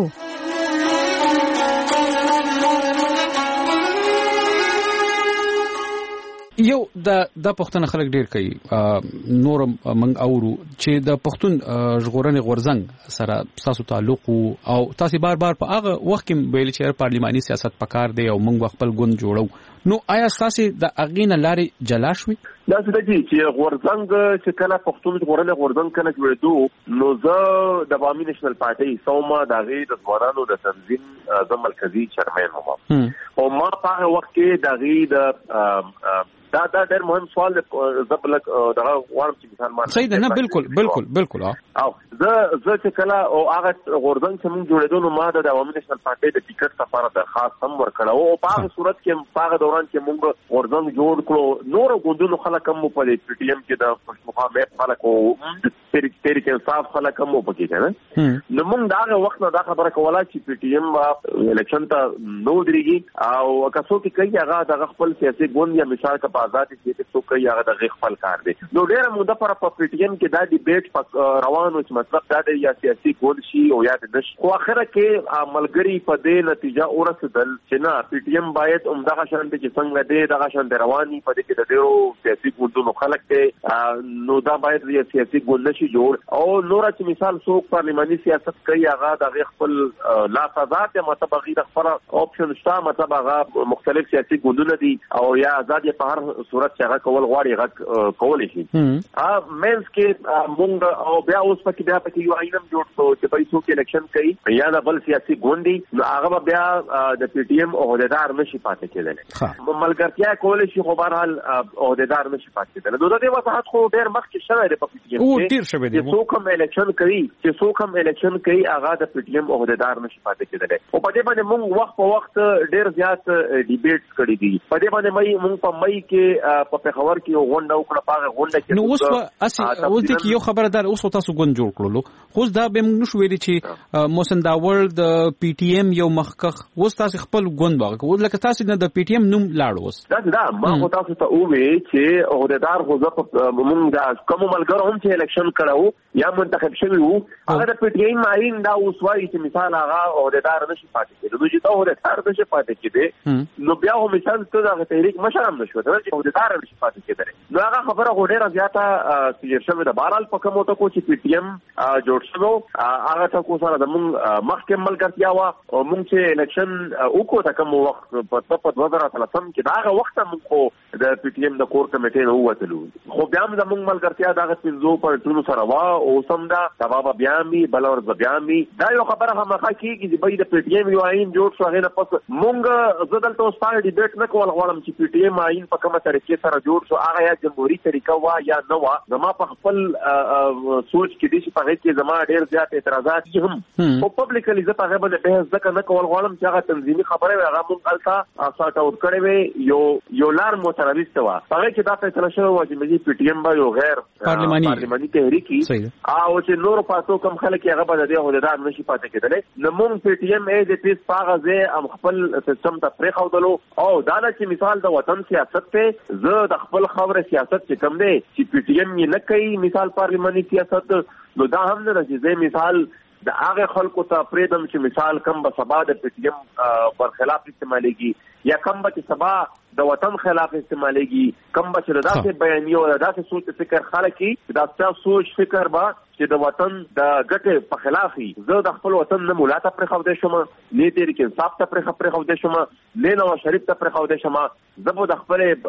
یو د پښتون خلک ډیر کوي نور منګ اورو چې د پښتون ژغورنې غورځنګ سره تاسو تعلق او تاسو بار په هغه وخت کې ویل چې پارلماني سیاست پکار دی او موږ خپل ګوند جوړو نو آیا تاسو د اغینه لارې جلا شوي دا څه دي چې غورځنګ چې کله پښتون ژغورنې غورځنګ کله جوړېدو نو زه د عوامي نېشنل پارټي سوما د غي د ځوانانو د تنظیم د مرکزی چیرمن وم او ما په هغه وخت کې د غي د دا ډېر مهم سوال زبلک دغه وړم چې مثال ما صحیح ده نه بالکل او زه چې کله او هغه غورځنګ چې موږ جوړېدو نو ما د عوامي نېشنل پارټي د ټیکټ لپاره درخواست هم ورکړ او په هغه صورت کې په هغه دوران کې موږ غورځنګ جوړ کړو نور ګوندونو خلک هم په دې پی ټی ایم کې د پښتونخوا مې خلک او تحریک انصاف خلک هم پکې کنه نو موږ دا وخت نه دا خبره کوله چې پی ټی ایم الیکشن ته نو درېږي او کاسو کې کوي هغه د خپل سیاسي ګوند یا مثال کا آزادي چې څوک کوي هغه د خپل کار دی نو ډېر موده پر پی ټی ایم کې دا ډیبیټ روانو چې مطلب دا دی یا سیاسي ګوند شي او یا د خو اخره کې عملګری په دې نتیجه ورسېدل چې نه پی ټی ایم باید عمدغه شان د څنګه دی دغه شان رواني په دې کې د ډېرو سیاسي ګوندونو خلک ته نو دا باید یو سیاسي ګوند نشي جوړ او نور چې مثال څوک پارلماني سیاست کوي هغه د خپل لا آزاد مطلب غیر خپل اپشن شته مطلب هغه مختلف سیاسي ګوندونه دي او یا آزاد په هر صورت چې هغه کول غواړي هغه کول شي مینس کې مونږ او بیا اوس پکې یو عینم جوړ شو چې په څوک الیکشن کوي یا د بل سیاسي ګوندي نو هغه بیا د پی ټی ایم عہدیدار نشي پاتې کېدل ملګرتیا کول شي خو بهرحال عہدیدار نشي پاتې کېدل نو د دې وضاحت خو ډېر مخکې شوی دی په پی ټی ایم کې چې څوک هم الیکشن کوي هغه د پی ټی ایم عہدیدار نشي پاتې کېدل او په دې باندې موږ وخت په وخت ډېر زیات ډیبیټس کړي دي په دې باندې موږ په مئی کې په پېښور کې غونډه وکړه په غونډه کې نو اوس د یو خبردار اوس تاسو ګوند جوړ کړلو خو دا به موږ نشو ویلي چې موسن داول د پی ټی ایم یو مخکخ اوس تاسو خپل ګوند واغ لکه تاسو نه د پی ټی ایم نوم لاړ اوس دا ما خو تاسو ته وې چې عہدیدار خو موږ د کوم ملګرو هم چې الیکشن کړو یا منتخب شوی وو هغه د پی ټی ایم آئین دا اوس وایي چې مثال هغه عہدیدار نشي پاتې کېدل نو چې دا عہدیدار نشي پاتې کېدل نو بیا هم مثال ته دا تحریک مشرم نشو دا چې عہدیدار نشي پاتې کېدل نو هغه خبره غوډه زیاته چې شوی د بهرحال په کومه ټکو چې پی ټی ایم جوړ شو هغه ټکو سره د موږ مخکې ملګرتیا وا او موږ چې الیکشن وکړو تا کوم وخت په 2013 کې دا هغه وخت موږ خو د پی ټی ایم د کور کمیټې نه ووتلو خو بیا هم زموږ ملګرتیا دا پنځو پارټونو سره وا او سم دا سبب بیا می بل ورځ بیا می دا یو خبره هم حقیقي چې به د پی ټی ایم یو آئین جوړ شو هغه نه پس مونږ زدل ته ستاره ډیبیټ نه کول غواړم چې پی ټی ایم آئین په کومه طریقې سره جوړ شو هغه یا جمهوریت طریقه وا یا نه وا زما په خپل سوچ کې دي چې په هغه کې زما ډیر زیات اعتراضات دي هم او پبلکلی زه په هغه باندې بحث ځکه نه کول غواړم چې هغه تنظیمي خبره وي هغه مونږ التا سارټ اوټ کړی وي یو لار مترالیست وا هغه کې دا فیصله شوی و چې مې پی ټی ایم با یو غیر پارلماني تحریکی او چې نور پاتو کم خلک هغه به د عہدیدار نشي پاتې کېدل نو مونږ پی ټی ایم ای د پیس پاغه ام خپل سیستم ته پرې خودلو او دا چې مثال د وطن سیاست ته زه د خپل خبره سیاست چې کم دی چې پی ټی ایم یې نه کوي مثال پارلماني سیاست نو دا هم نه راځي مثال د هغه خلکو ته پریدم چې مثال کم به سبا د پی ټی ایم پر خلاف استعمالېږي یا کم به چې سبا د وطن خلاف استعمالېږي کم به چې داسې بیانیو او داسې سوچ فکر خلک دا څه سوچ فکر با چې د وطن د ګټې په خلاف زه د خپل وطن نه مولا ته پرې خو دې شم نه تحریک انصاف ته پرې خو دې شم نه نواز شریف ته پرې خو دې شم زه د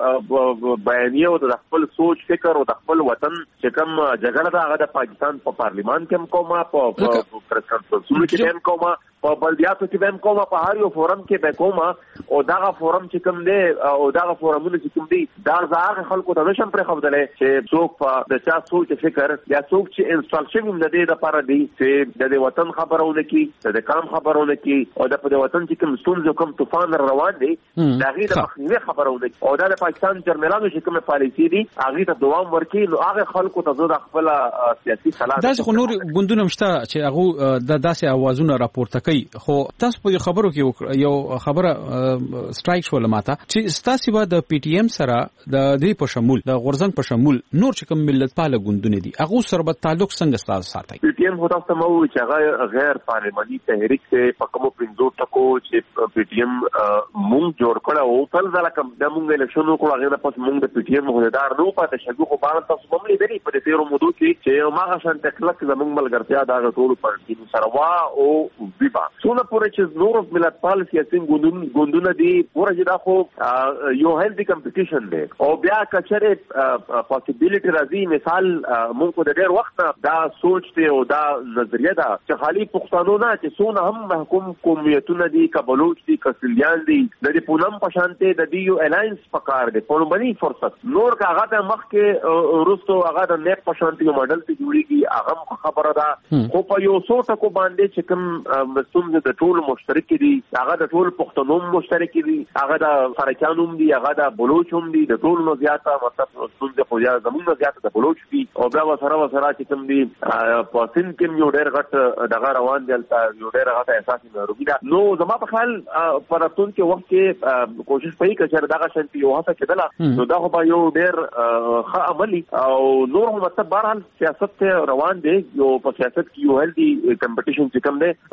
خپل بیانیو د خپل سوچ فکر او د خپل وطن چې کوم جګړه ده هغه د پاکستان په پارلیمان کې هم کومه په پریس کانفرنس کې هم کومه په بلدیاتو کې هم کومه په هر یو فورم کې به کومه او دا فورم چې کوم دی او دا فورمونه چې کوم دي دا هغه خلکو ته نشم پرې خو دلې چې څوک په د چا سوچ فکر یا څوک چې انسټال شوی د دې لپاره دی چې د وطن خبرونه کی د کام خبرونه کی او د وطن چې کوم ستونزې کوم طوفان روان دي دا غي د مخنیوي خبرونه او د پاکستان جرنالانو چې کوم پالیسي دي هغه ته دوام ورکړي نو هغه خلکو ته زړه خپل سیاسي خلاف دا خو نور ګوندونه مشته چې هغه د داسې اوازونه راپورته کوي خو تاسو په خبرو کې یو خبره سټرایک شول ماته چې تاسو به د پی ټی ایم سره د دې په شمول د غورزنګ په شمول نور چې کوم ملت پاله ګوندونه دي هغه سره به تعلق څنګه تاسو ساتي پی ټی ایم هو تاسو مو چې هغه غیر پارلماني تحریک ته په کومو پنځو ټکو چې پی ټی ایم مونږ جوړ کړو او تل ځکه کوم د مونږ الیکشن وکړو هغه پس مونږ د پی ټی ایم عہدیدار نو پاتې شګو خو بار تاسو هم لیدلی په دې تیرو مودو کې چې ما غشن تکلک زمونږ ملګرتیا دا ټول پارټي سره وا او ویبا څونه پورې چې نور ملت پال سیاسي ګوندونه دي ورته دا خو یو هیلدي کمپټیشن دی او بیا کچره پوسیبিলিټی راځي مثال مونږ کو د ډېر وخت دا سوچ ته او دا نظریه دا چې خالي پښتنو نه چې څونه هم محکوم قومیتونه دي کبلوچ دي کسلیان دي د دې پونم پشانته د دې یو الاینس پکار دي په لومړی فرصت نور کاغه ته مخ کې روستو هغه د نیپ پشانته یو ماډل ته جوړیږي هغه خبره ده خو په یو څو ټکو باندې چې کوم مستوم د ټول مشترک دي هغه د ټول پښتنو مشترک دي هغه د سرکانوم دي هغه د بلوچوم دي د ټول نو زیاته مطلب څنګه په یا زموږ زیاته د بلوچ دي او بیا وسره چې کوم دي په سین کې یو ډېر غټ دغه روان دي یو ډېر غټ احساس مې روبیدا نو زما په خیال پراتون کې وخت کې کوشش پي کچر دغه شانتي یو هڅه کېدله نو دا خو یو ډېر ښه عملي او نور هم مطلب بهرحال سیاست ته روان دي یو په سیاست کې یو هلدي کمپټیشن چې کوم دی زما په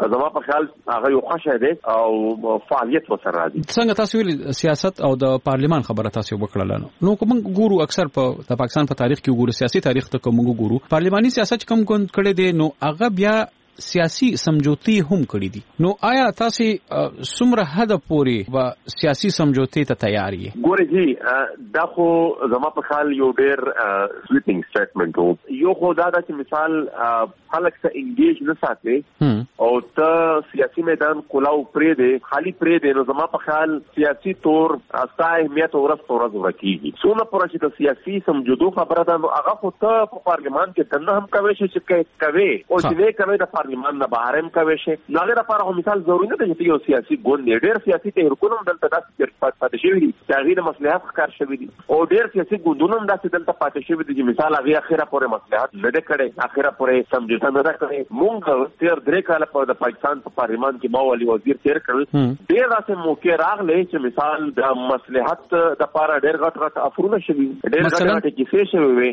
خیال هغه یو خوشا دی او فعالیت وسره راځي. څنګه تاسو ویل سیاست او د پارلیمان خبره تاسو وکړه نو کوم ګورو اکثر په د پاکستان په تاریخ کې ګورو سیاسي تاریخ ته کوم ګورو پارلیماني سیاست کم کړي دي نو هغه بیا سیاسي سمجوتي هم کړی دي. نو آیا تاسو څومره حد پورې و سیاسي سمجوتي ته تیار یې؟ ګورې جی دا خو زما په خیال یو ډېر سویپینګ سټیټمنټ و. یو خو دا چې مثال خلک ته انګیج نه ساتي او ته سیاسي میدان کولاو پرې دی خالی پرې دی نو زما په خیال سیاسي تور استا اهمیت ورځ ورکیږي. څونه پوره چې د سیاسي سمجوتو خبره ده نو هغه خو ته په پارلیمان کې دنه هم کوي چې کوي او چې نه کوي د پارلیمان نه بهر هم کوي شي. نو هغه لپاره هم مثال ضروري نه دی چې یو سیاسي ګوند ډېر سیاسي تحریکونه هم دلته داسې پاتې شوي دي چې هغې د مصلحت ښکار شوي دي او ډېر سیاسي ګوندونه هم داسې دلته پاتې شوي دي چې مثال هغې اخره پورې مصلحت نه دی کړی اخره پورې سمجوته نه ده کړې. مونږ تېر 3 کاله په د پاکستان په پارلیمان کې ما والي وزیر تېر کړل ډېر داسې موقع راغلی چې مثال د مصلحت دپاره ډېر غټ افرونه شوي ډېر غټې کیسې شوي وې.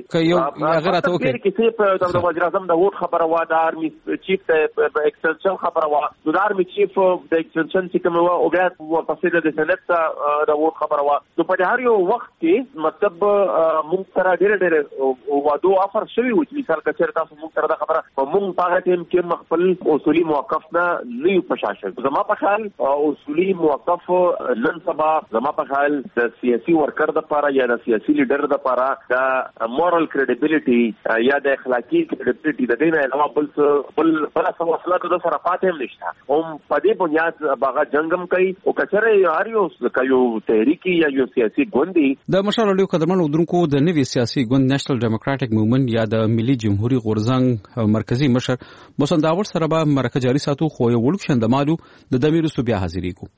ډېرې کیسې په د وزیر اعظم د ووټ خبره وه د آرمي چیف ایکسټنشن خبره وه نو د آرمي چیف د ایکسټنشن چې کومه وه او بیا ورپسې د سینټ د ووټ خبره وه. نو په هر یو وخت کې مطلب مونږ سره ډېر وعدو افر شوي وو چې مثال که چېرې تاسو مونږ سره دا خبره مونږ په هغه ټایم کې خپل اصولي موقف نه یو په شا شوي. زما په خیال اصولي موقف نن سبا زما په خیال د سیاسي ورکر دپاره یا د سیاسي لیډر دپاره د مورل کریډیبیلیټي یا د اخلاقي کریډیبیلیټي د دې نه علاوه بله څه وسله د سره پاتې هم نشته. هم په دې بنیاد هغه جنګ هم کوي او که چېرې هر یو تحریکي یا یو سیاسي ګوند دی. د مشال راډیو قدرمن اورونکو د نوي سیاسي ګوند نېشنل ډیموکراټک موومېنټ یا د ملي جمهوریت غورځنګ مرکزی مشر محسن داوړ سره به مرکه جاري ساتو خو یو وړوک شندمالو د دمیرو بیا حاضرېږو.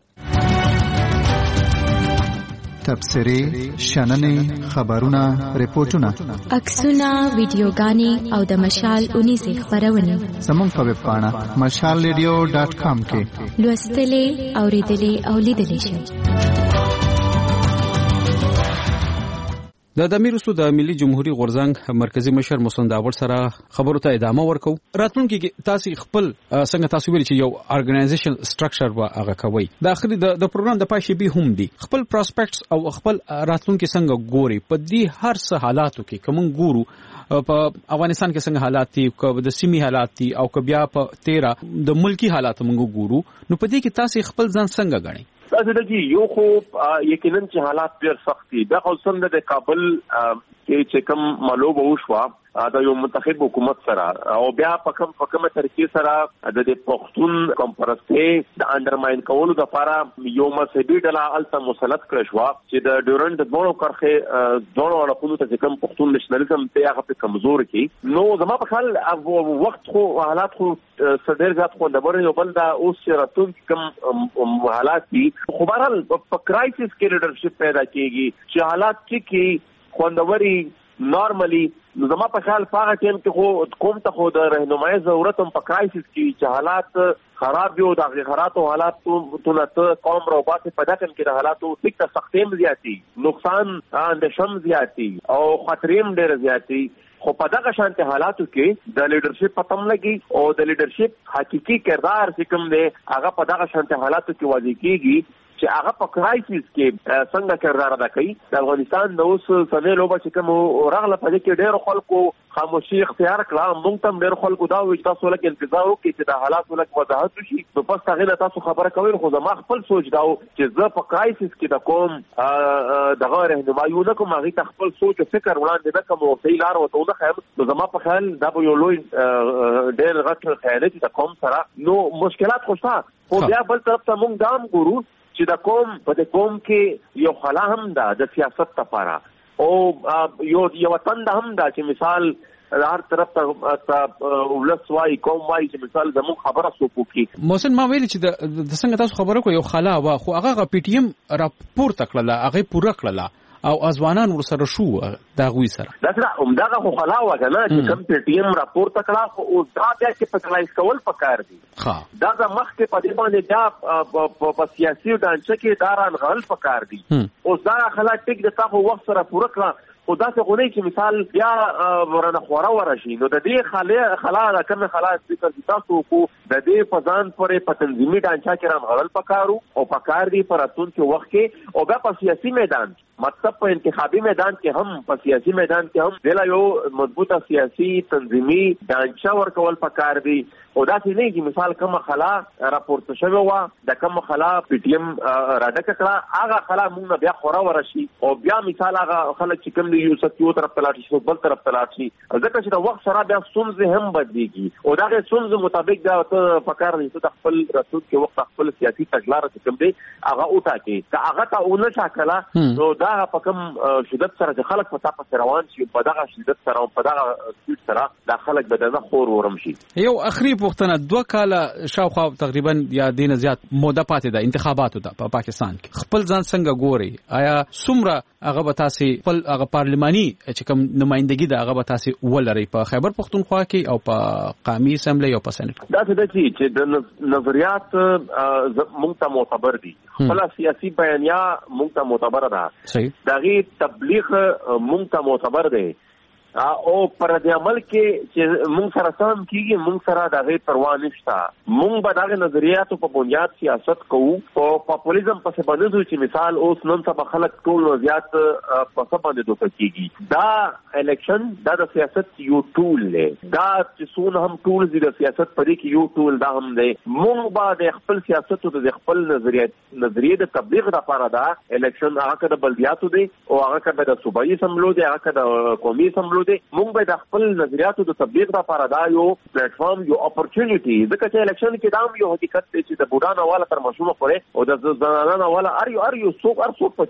تبصرې شننې خبرونه ریپورتونه عکسونه ویډیوګانې او د مشال 19 خبرونه زموږ په ویب پاڼه mashalradio.com کې لوستلې اوریدلې او لیدلې شئ. د دمیرو د ملي جمهوریت غورځنګ مرکزی مشر محسن داوړ سره خبرو ته ادامه ورکو. راتلونکي کې تاسو خپل څنګه تاسو ویل چې یو ارګنایزیشن سټرکچر وا هغه کوي د اخري د پروګرام د پای شی هم دي خپل پراسپیکټس او خپل راتلونکي څنګه ګوري په دې هر څه حالاتو کې کوم ګورو په افغانستان کې څنګه حالات دي او د سیمې حالات دي او بیا په 13 د ملکی حالات موږ ګورو نو په دې کې تاسو خپل ځان څنګه غنئ؟ دا دی یو خو یقینا چې حالات ډېر سخت دي. دا خصوصا د کابل کې چې کوم مالوبه وشوه دا یو منتخب حکومت سره او بیا په کومه طریقې سره د پښتون کمپرستې د انډرماین کولو د لپاره یو مذهبي ډله الته مسلط کړی شو چې د ډیورنډ د دوه کرخه دوه اړخونو ته کوم پښتون نشنالیزم ته هغه په کمزور کی نو زما په خیال وخت خو حالات خو سړي ځات خو د بورې یو بل دا اوس راتون کوم حالات دي خو بهرحال په کرایسس کې لیډرشپ پیدا کیږي چې حالات کې خوندوري نارملی نو زما په خیال په هغه ټیم کې خو کوم ته خو د رهنمایي ضرورت هم په کرایسس کې چې حالات خراب یو د خراتو حالاتو ته قوم روبات په دغه کې د حالاتو څخه سختیم زیاتی نقصان اندشم زیاتی او خطریم ډیر زیاتی خو په دغه شانتي حالاتو کې د لیډرشپ پتم لګي او د لیډرشپ حقيقي کردار چې کوم دی هغه په دغه شانتي حالاتو کې واضح کیږي چې هغه په کرایسس کې څنګه کردار ادا کوي. د افغانستان د اوس سمې لوبه چې کوم راغله په دې کې ډېر خلکو خاموشي اختیار کړه موږ ته ډېر خلکو دا وایي تاسو لکه انتظار وکړئ چې د حالاتو لکه وضاحت وشي نو پس هغه تاسو خبره کوئ خو زما خپل سوچ دا چې زه په کرایسس کې د کوم دغه رهنمایي نه کوم هغه خپل سوچ او فکر وړاندې نه کوم او صحیح لار وته نه خیم نو زما په خیال دا یو لوی ډېر غټ خیالات د کوم سره نو مشکلات خو شته خو بیا بل طرف ته موږ دام ګورو چې د کوم په کوم کې یو خلا هم ده د سیاست لپاره او یو وطن ده هم ده چې مثال هر طرف ته ولس وای کوم وای چې مثال زموږ خبره سوکو کی محسن ما ویل چې د څنګه تاسو خبره کو یو خلا وا خو هغه پی ټی ایم راپور تکړه هغه پوره کړله او ازوانان ورسره شو دا غوي سره دا سره همدغه خو خلا وکنه چې کم پی ټی ایم راپور تکړه او دا بیا چې پټلایز کول پکار دي دا د مخ کې په دې باندې دا په سیاسي ډانچه کې داران غل پکار دي او دا خلا ټیک د تاسو وخت سره پوره کړه خدا څه غونې چې مثال بیا ورنه خورا ورشي نو د دې خلا کوم خلا چې تاسو کو د دې فزان پرې په تنظیمي ډانچا کې رانغړل پکارو او پکار دی پر اتون کې وخت کې او بیا په سیاسي میدان مطلب په انتخابي میدان کې هم په سیاسي میدان کې هم دلا یو مضبوطه سیاسي تنظیمي ډانچا ورکول پکار دی او دا څه نه چې مثال کوم خلا راپورته شوی و د کوم خلا پی ټی ایم راډک کړه هغه خلا موږ بیا خورا ورشي او بیا مثال هغه خلک چې کوم دی یو سکیو طرف تلاټ شي بل طرف تلاټ شي ځکه چې د وخت سره بیا ستونزې هم بدلېږي او دا ستونزې مطابق دا ته پکار دی چې خپل رسول کې وخت خپل سیاسي تګلارې چې کوم دی هغه وټاکي که هغه ته ونه ټاکله نو دا په کوم شدت سره چې خلک په تاسو روان شي په دغه شدت سره او په دغه سپیډ سره دا خلک بدنه خور ورم شي. یو اخري پوښتنه 2 کاله شاوخوا تقریبا یا دینه زیات موده پاتې ده انتخاباتو ته په پاکستان کې خپل ځان څنګه ګوري آیا څومره هغه به تاسو خپل هغه پارلماني چې کوم نمائندګي ده هغه به تاسو ولري په خیبر پختونخوا کې او په قومي اسمبلی او په سېنات دا څه چې د نظریات موږ ته معتبر دي خپل سیاسي بیانیه موږ ته معتبر ده صحیح دغه تبلیغ موږ ته معتبر دی او پر دې عمل کې چې موږ سره سم کیږي موږ سره دغه پروا نشته موږ به دغه نظریاتو په بنیاد سیاست کوو او پاپولیزم په څه باندې چې مثال اوس نن سبا خلک ټول زیات په څه باندې دوه کیږي دا الیکشن دا د سیاست یو ټول دی دا چې څون هم ټول دي د سیاست په دې کې یو ټول دا هم دی موږ به د خپل سیاست او د خپل نظریه د تبلیغ لپاره دا الیکشن هغه د بلدیاتو دی او هغه د صوبایي سملو دی هغه د قومي سملو موږ به د خپل نظریاتو د تبلیغ لپاره دا یو پلیټ یو اپورچونټی ځکه چې الیکشن کې دا یو حقیقت دی چې د بوډا نواله تر مشومه پورې او د زنانه نواله ار یو څوک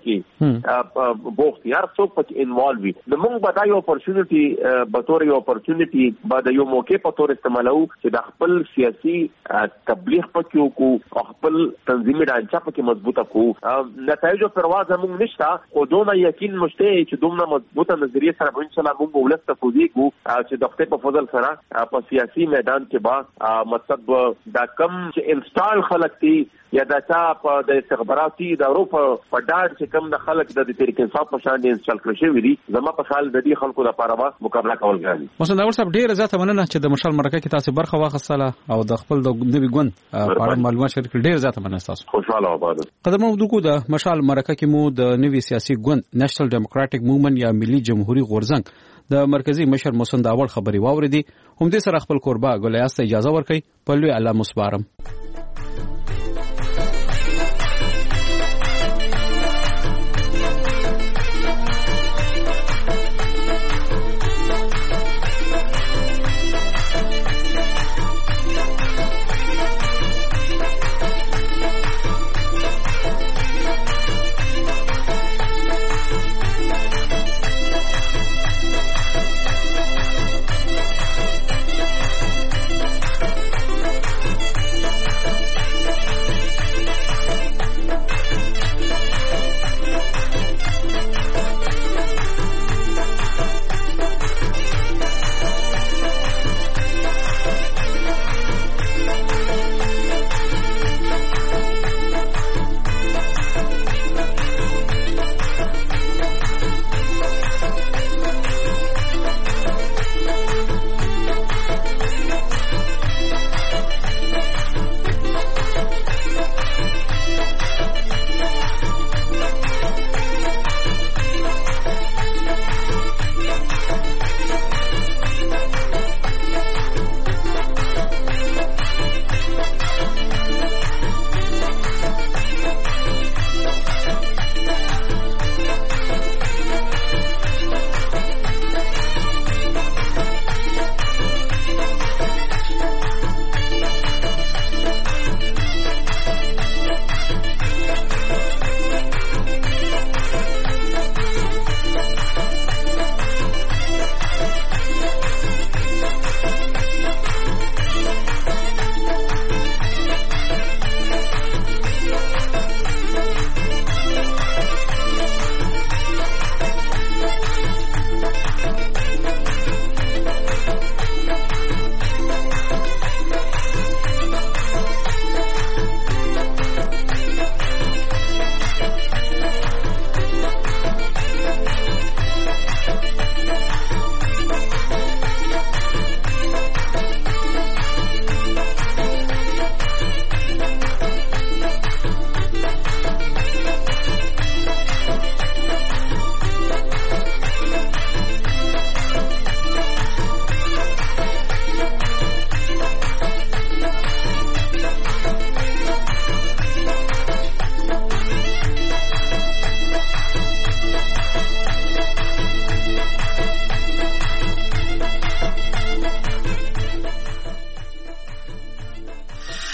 پکې بوختي هر څوک پکې انوالو وي نو موږ به دا یو اپورچونټی به تور یو اپورچونټی به د یو موقع په تور استعمالو چې د خپل سیاسي تبلیغ پکې وکړو او خپل تنظیمي ډانچه پکې مضبوطه کړو نتایجو پرواز موږ نشته خو دونه یقین مشته چې دومره مضبوطه نظریه سره به ان شاء الله موږ ولست کوزیګو چې د خپل په فضل سره په سیاسي میدان کې با مطلب دا کم چې انسټال خلک دي یا دا چا په د استخباراتي ادارو په ډاډ چې کم د خلک د طریق انصاف په شان دي انسټال کړی شوی دي زما په خیال د دې خلکو لپاره به مقابله کول غواړي. مسعود اول صاحب ډیره زیاته مننه چې د مشال مرکه کې تاسو برخه واخیستله او د خپل د نوي ګوند په اړه معلومات شریک ډیره زیاته مننه تاسو. خوشاله آباد. قدمه ودکو د مشال مرکه کې مو د نوي سیاسي ګوند نېشنل ډیموکراټک موومېنټ یا ملي جمهوریت غورځنګ د مرکزی مشر مسعود اول خبري واوریدي هم دې سره خپل قربا ګلیاست اجازه ورکړي په لوی الله مسبارم.